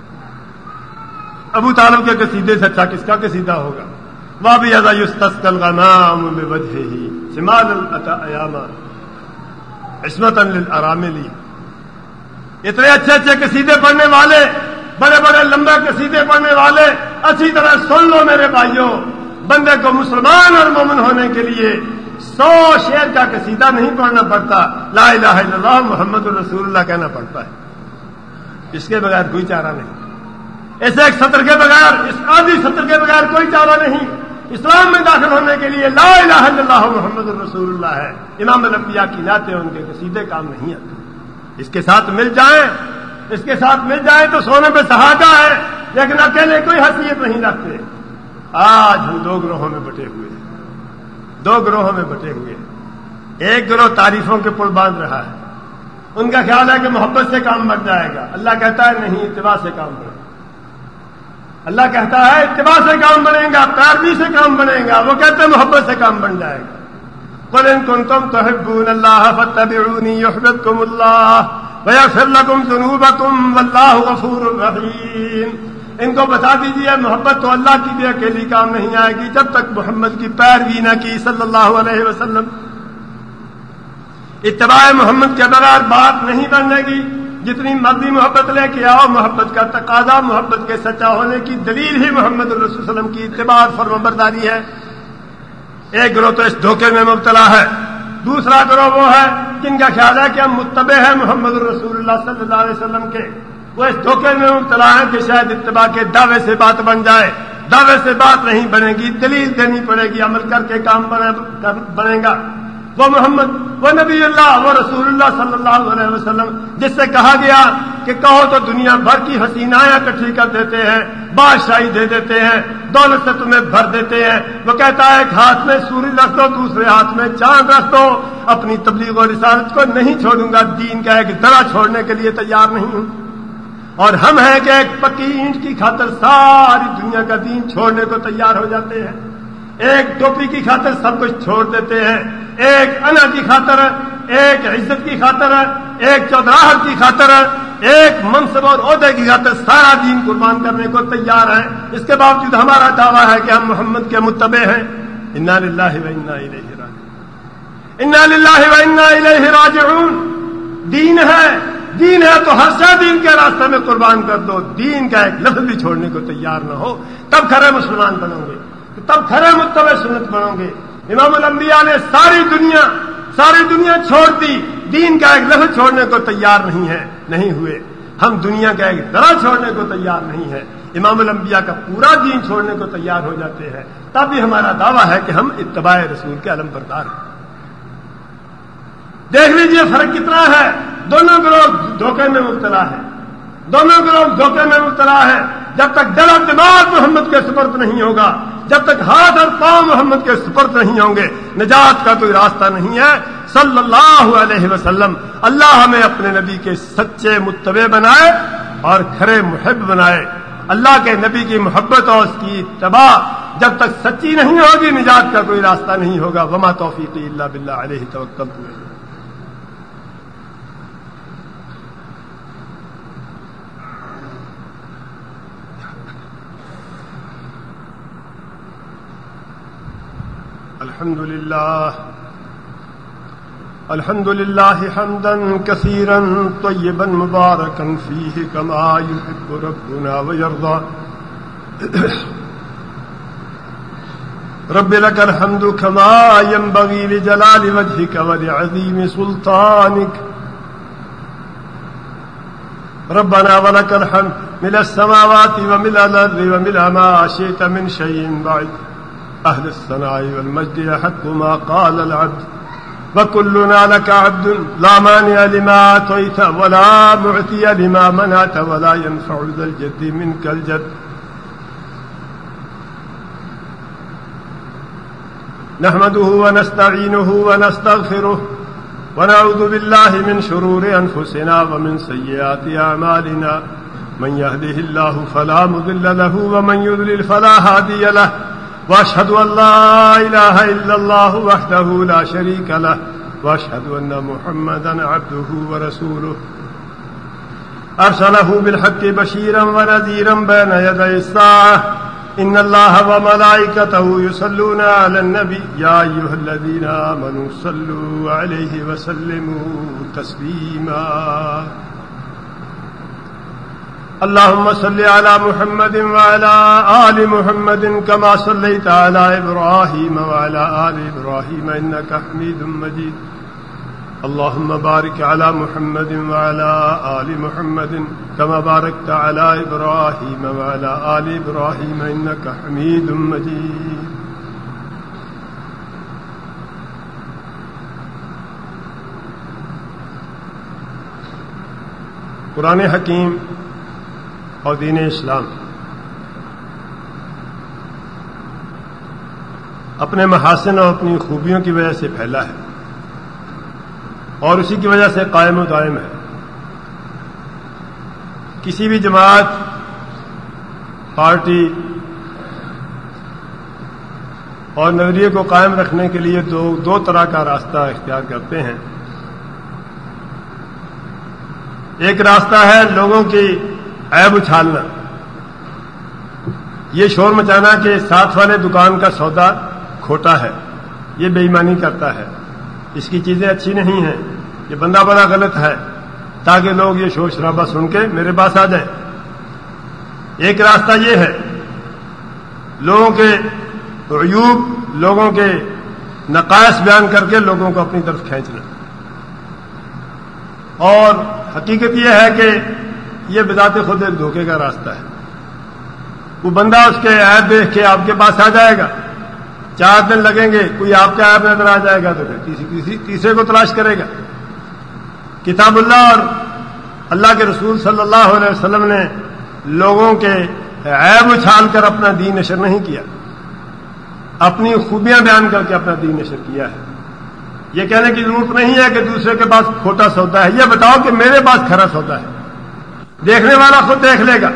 ابو طالب کے قصیدے سے اچھا کس کا قصیدہ ہوگا؟ وَأَبْيَضَ يُسْتَسْقَى الْغَمَامُ بِوَجْهِهِ شِمَالَ الْأَيَامَ عِصْمَةً لِلْأَرَامِلِ۔ اتنے اچھے اچھے قصیدے پڑھنے والے، بڑے بڑے لمبے قصیدے پڑھنے والے، اچھی طرح سن لو میرے بھائیوں، بندے کو مسلمان اور مومن ہونے کے لیے 100 شعر کا قصیدہ نہیں پڑھنا پڑتا، لا الہ الا اللہ محمد رسول اللہ کہنا پڑتا ہے۔ اس کے بغیر کوئی چارہ نہیں، اس ایک سطر کے بغیر، اس آدھی سطر کے بغیر کوئی چارہ نہیں۔ اسلام میں داخل ہونے کے لیے لا الہ الا اللہ محمد رسول اللہ ہے۔ امام الانبیاء کی نعتیں، ان کے قصیدے کام نہیں آتے۔ اس کے ساتھ مل جائیں، اس کے ساتھ مل جائیں تو سونے پہ سہاگا ہے، لیکن اکیلے کوئی حیثیت نہیں رکھتے۔ آج ہم دو گروہوں میں بٹے ہوئے ہیں، دو گروہوں میں بٹے ہوئے ہیں۔ ایک گروہ تعریفوں کے پل باندھ رہا ہے، ان کا خیال ہے کہ محبت سے کام بن جائے گا۔ اللہ کہتا ہے نہیں، اتباع سے کام بنے گا۔ اللہ کہتا ہے اتباع سے کام بنے گا، پیروی سے کام بنے گا، وہ کہتے ہیں محبت سے کام بن جائے گا۔ قُلْ إِن كُنتُمْ تُحِبُّونَ اللَّهَ فَاتَّبِعُونِي يُحْبِبْكُمُ اللَّهُ وَيَغْفِرْ لَكُمْ ذُنُوبَكُمْ وَاللَّهُ غَفُورٌ رَّحِيمٌ۔ ان کو بتا دیجئے محبت تو اللہ کی بھی اکیلی کام نہیں آئے گی جب تک محمد کی پیروی نہ کی صلی اللہ علیہ وسلم. اتباع محمد کے بغیر بات نہیں بننے گی. جتنی مرضی محبت لے کے آؤ، محبت کا تقاضا محبت کے سچا ہونے کی دلیل ہی محمد الرسول صلی اللہ علیہ وسلم کی اتباع اور فرمانبرداری ہے. ایک گروہ تو اس دھوکے میں مبتلا ہے، دوسرا گروہ وہ ہے جن کا خیال ہے کہ ہم متبع ہیں محمد الرسول اللہ صلی اللہ علیہ وسلم کے. وہ اس دھوکے میں مبتلا ہے کہ شاید اتباع کے دعوے سے بات بن جائے. دعوے سے بات نہیں بنے گی، دلیل دینی پڑے گی، عمل کر کے کام بنے گا. وہ محمد، وہ نبی اللہ، وہ رسول اللہ صلی اللہ علیہ وسلم جس سے کہا گیا کہ کہو تو دنیا بھر کی حسینائیں اکٹھی کر دیتے ہیں، بادشاہی دے دیتے ہیں، دولت سے تمہیں بھر دیتے ہیں. وہ کہتا ہے ایک ہاتھ میں سورج رکھ دو، دوسرے ہاتھ میں چاند رکھ دو، اپنی تبلیغ و رسالت کو نہیں چھوڑوں گا، دین کا ایک ذرہ چھوڑنے کے لیے تیار نہیں ہوں. اور ہم ہیں کہ ایک پکی اینٹ کی خاطر ساری دنیا کا دین چھوڑنے کو تیار ہو جاتے ہیں. ایک ٹوپی کی خاطر سب کچھ چھوڑ دیتے ہیں. ایک انا کی خاطر، ایک عزت کی خاطر، ایک چودراہٹ کی خاطر، ایک منصب اور عہدے کی خاطر سارا دین قربان کرنے کو تیار ہیں. اس کے باوجود ہمارا دعویٰ ہے کہ ہم محمد کے متبع ہیں. انا للہ و انا الیہ راجعون. انا للہ و انا الیہ راجعون. دین ہے تو ہر شے دین کے راستے میں قربان کر دو. دین کا ایک لفظ بھی چھوڑنے کو تیار نہ ہو، تب کھرے مسلمان بنو گے، تب کھرے متبع سنت بنو گے. امام الانبیاء نے ساری دنیا چھوڑ دی، دین کا ایک لفظ چھوڑنے کو تیار نہیں ہوئے. ہم دنیا کا ایک ذرہ چھوڑنے کو تیار نہیں ہے. امام الانبیاء کا پورا دین چھوڑنے کو تیار ہو جاتے ہیں. تب بھی ہمارا دعویٰ ہے کہ ہم اتباع رسول کے علم بردار ہیں. دیکھ لیجئے فرق کتنا ہے. دونوں گروہ دھوکے میں مبتلا ہے. جب تک دل اور دماغ محمد کے سپرد نہیں ہوگا، جب تک ہاتھ اور پاؤں محمد کے سپرد نہیں ہوں گے، نجات کا کوئی راستہ نہیں ہے. صلی اللہ علیہ وسلم. اللہ ہمیں اپنے نبی کے سچے متبع بنائے اور کھرے محب بنائے. اللہ کے نبی کی محبت اور اس کی اتباع جب تک سچی نہیں ہوگی، نجات کا کوئی راستہ نہیں ہوگا. وما توفیقی الا باللہ علیہ توکلت. الحمد لله حمدا كثيرا طيبا مباركا فيه كما يحب ربنا ويرضى. رب لك الحمد كما ينبغي لجلال وجهك ولعظيم سلطانك. ربنا ولك الحمد ملء السماوات وملء الأرض وملء ما شئت من شيء بعد. أهل الثناء والمجد يحق ما قال العبد وكلنا لك عبد لا مانع لما أعطيت ولا معطي لما منعت ولا ينفع ذا الجد منك الجد. نحمده ونستعينه ونستغفره ونعوذ بالله من شرور أنفسنا ومن سيئات أعمالنا. من يهده الله فلا مضل له ومن يضلل فلا هادي له. وأشهد أن لا إله إلا الله وحده لا شريك له وأشهد أن محمدا عبده ورسوله أرسله بالحق بشيرا ونذيرا بين يدي الساعة. إن الله وملائكته يصلون على النبي يا أيها الذين آمنوا صلوا عليه وسلموا تسليما. اللهم صل على محمد وعلى آل محمد كما صليت على إبراهيم وعلى آل إبراهيم إنك حميد مجيد. اللهم بارك على محمد وعلى آل محمد كما باركت على إبراهيم وعلى آل إبراهيم إنك حميد مجيد. قرآن حکیم اور دین اسلام اپنے محاسن اور اپنی خوبیوں کی وجہ سے پھیلا ہے اور اسی کی وجہ سے قائم و دائم ہے. کسی بھی جماعت، پارٹی اور نظریے کو قائم رکھنے کے لیے دو طرح کا راستہ اختیار کرتے ہیں. ایک راستہ ہے لوگوں کی عیب اچھالنا، یہ شور مچانا کہ ساتھ والے دکان کا سودا کھوٹا ہے، یہ بے ایمانی کرتا ہے، اس کی چیزیں اچھی نہیں ہیں، یہ بندہ بڑا غلط ہے، تاکہ لوگ یہ شور شرابہ سن کے میرے پاس آ جائیں۔ ایک راستہ یہ ہے لوگوں کے عیوب، لوگوں کے نقائص بیان کر کے لوگوں کو اپنی طرف کھینچنا، اور حقیقت یہ ہے کہ یہ بذات خود ایک دھوکے کا راستہ ہے۔ وہ بندہ اس کے عیب دیکھ کے آپ کے پاس آ جائے گا، 4 دن لگیں گے، کوئی آپ کا عیب نظر آ جائے گا تو پھر تیسرے کو تلاش کرے گا۔ کتاب اللہ اور اللہ کے رسول صلی اللہ علیہ وسلم نے لوگوں کے عیب اچھال کر اپنا دین نشر نہیں کیا، اپنی خوبیاں بیان کر کے اپنا دین نشر کیا ہے۔ یہ کہنے کی ضرورت نہیں ہے کہ دوسرے کے پاس کھوٹا سودا ہے، یہ بتاؤ کہ میرے پاس کھرا سودا ہے، دیکھنے والا خود دیکھ لے گا۔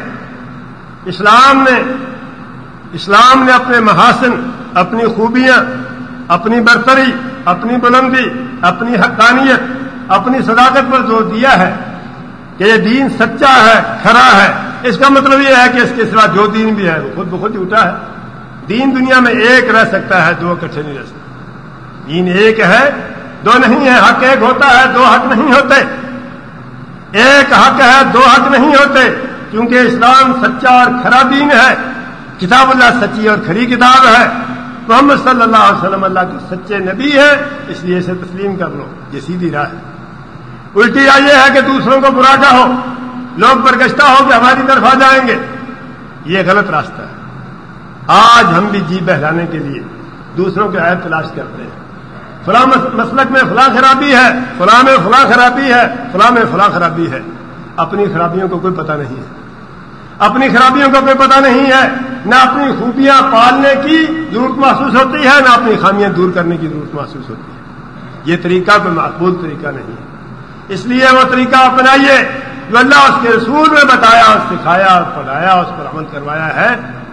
اسلام نے اپنے محاسن، اپنی خوبیاں، اپنی برتری، اپنی بلندی، اپنی حقانیت، اپنی صداقت پر زور دیا ہے کہ یہ دین سچا ہے، کھرا ہے۔ اس کا مطلب یہ ہے کہ اس کے سوا جو دین بھی ہے وہ خود بخود جھوٹا ہے۔ دین دنیا میں ایک رہ سکتا ہے، 2 اکٹھے نہیں رہ سکتے۔ دین ایک ہے، 2 نہیں ہے۔ حق ایک ہوتا ہے، 2 حق نہیں ہوتے۔ ایک حق ہے، 2 حق نہیں ہوتے، کیونکہ اسلام سچا اور کھرا دین ہے۔ کتاب اللہ سچی اور کھری کتاب ہے۔ محمد صلی اللہ علیہ وسلم اللہ کے سچے نبی ہے، اس لیے اسے تسلیم کر لو، یہ سیدھی راہ ہے۔ الٹی راہ یہ ہے کہ دوسروں کو برا کہو، لوگ برگشتہ ہو کہ ہماری طرف آ جائیں گے، یہ غلط راستہ ہے۔ آج ہم بھی جی بہلانے کے لیے دوسروں کے عیب تلاش کرتے ہیں، فلاں مسلک میں فلاں خرابی ہے، فلاں میں فلاں خرابی ہے، فلاں میں فلاں خرابی ہے۔ اپنی خرابیوں کو کوئی پتہ نہیں ہے، اپنی خرابیوں کو کوئی پتہ نہیں ہے، نہ اپنی خوبیاں پالنے کی ضرورت محسوس ہوتی ہے، نہ اپنی خامیاں دور کرنے کی ضرورت محسوس ہوتی ہے۔ یہ طریقہ کوئی مقبول طریقہ نہیں ہے۔ اس لیے وہ طریقہ اپنائیے جو اللہ اس کے رسول میں بتایا اور سکھایا اور پڑھایا، اس پر عمل کروایا ہے۔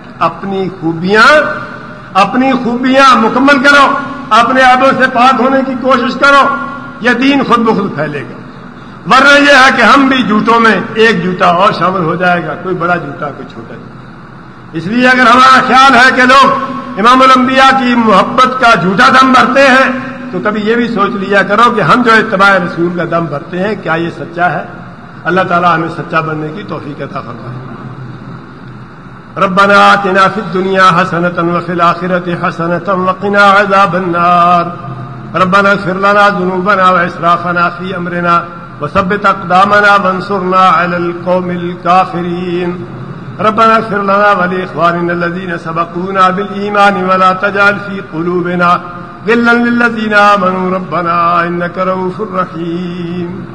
اپنی خوبیاں مکمل کرو، اپنے عیبوں سے پاک ہونے کی کوشش کرو، یہ دین خود بخود پھیلے گا۔ ورنہ یہ ہے کہ ہم بھی جوتوں میں ایک جوتا اور شامل ہو جائے گا، کوئی بڑا جوتا کوئی چھوٹا جوتا۔ اس لیے اگر ہمارا خیال ہے کہ لوگ امام الانبیاء کی محبت کا جھوٹا دم بھرتے ہیں، تو کبھی یہ بھی سوچ لیا کرو کہ ہم جو اتباع رسول کا دم بھرتے ہیں کیا یہ سچا ہے؟ اللہ تعالیٰ ہمیں سچا بننے کی توفیق عطا فرمائے۔ ربنا آتنا فی الدنیا حسنۃ وفی الآخرۃ حسنۃ وقنا عذاب النار۔ ربنا اغفر لنا ذنوبنا واسرافنا فی امرنا وثبت اقدامنا وانصرنا علی القوم الکافرین۔ ربنا اغفر لنا ولإخواننا الذين سبقونا بالإيمان ولا تجعل في قلوبنا غلا للذين آمنوا ربنا إنك رؤوف رحيم۔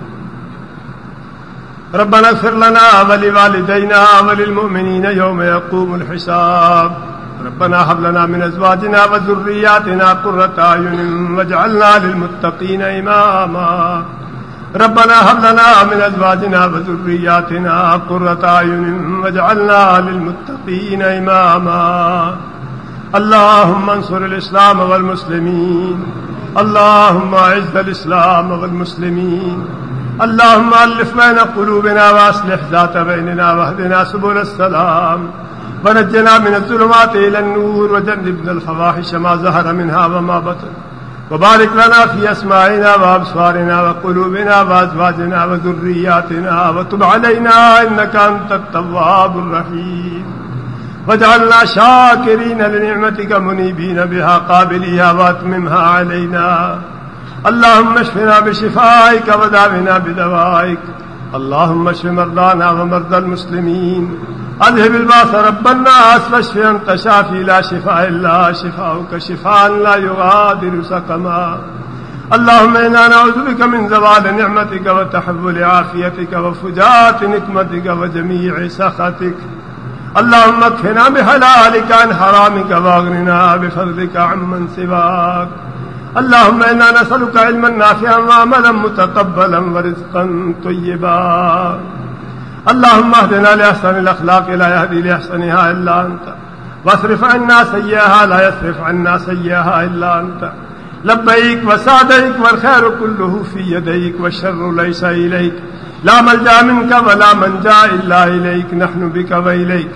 ربنا اغفر لنا ولوالدينا وللمؤمنين يوم يقوم الحساب۔ ربنا هب لنا من أزواجنا وذرياتنا قرة أعين واجعلنا للمتقين إماما۔ ربنا هب لنا من أزواجنا وذرياتنا قرة أعين واجعلنا للمتقين إماما۔ اللهم انصر الإسلام والمسلمين، اللهم أعز الإسلام والمسلمين، اللهم ألف بين قلوبنا وأصلح ذات بيننا واهدنا سبل السلام، ونجنا من الظلمات إلى النور، وجنبنا الفواحش ما ظهر منها وما بطن، وبارك لنا في أسماعنا وأبصارنا وقلوبنا وأزواجنا وذرياتنا، وتب علينا إنك أنت التواب الرحيم، واجعلنا شاكرين لنعمتك منيبين بها قابليها واتممها علينا۔ اللهم اشفنا بشفائك وداونا بدوائك، اللهم اشف مرضانا ومرضى المسلمين، اذهب الباس رب الناس واشف انت شافي لا شفاء الا شفاؤك شفاء لا يغادر سقما۔ اللهم انا نعوذ بك من زوال نعمتك وتحول عافيتك وفجاءة نقمتك وجميع سخطك۔ اللهم اكفنا بحلالك عن حرامك واغننا بفضلك عمن سواك۔ اللهم انا نسألك علما نافعا وعملا متقبلا ورزقا طيبا۔ اللهم اهدنا لأحسن الأخلاق لا يهدي لأحسنها إلا أنت، واصرف عنا سيئها لا يصرف عنا سيئها إلا أنت۔ لبيك وسعديك والخير كله في يديك والشر ليس إليك، لا ملجأ منك ولا منجا إلا إليك، نحن بك وإليك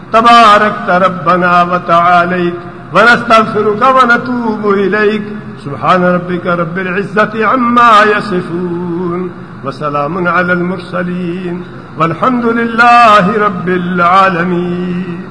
تباركت ربنا وتعاليت ونستغفرك ونتوب إليك. سبحان ربك رب العزة عما يصفون وسلام على المرسلين والحمد لله رب العالمين.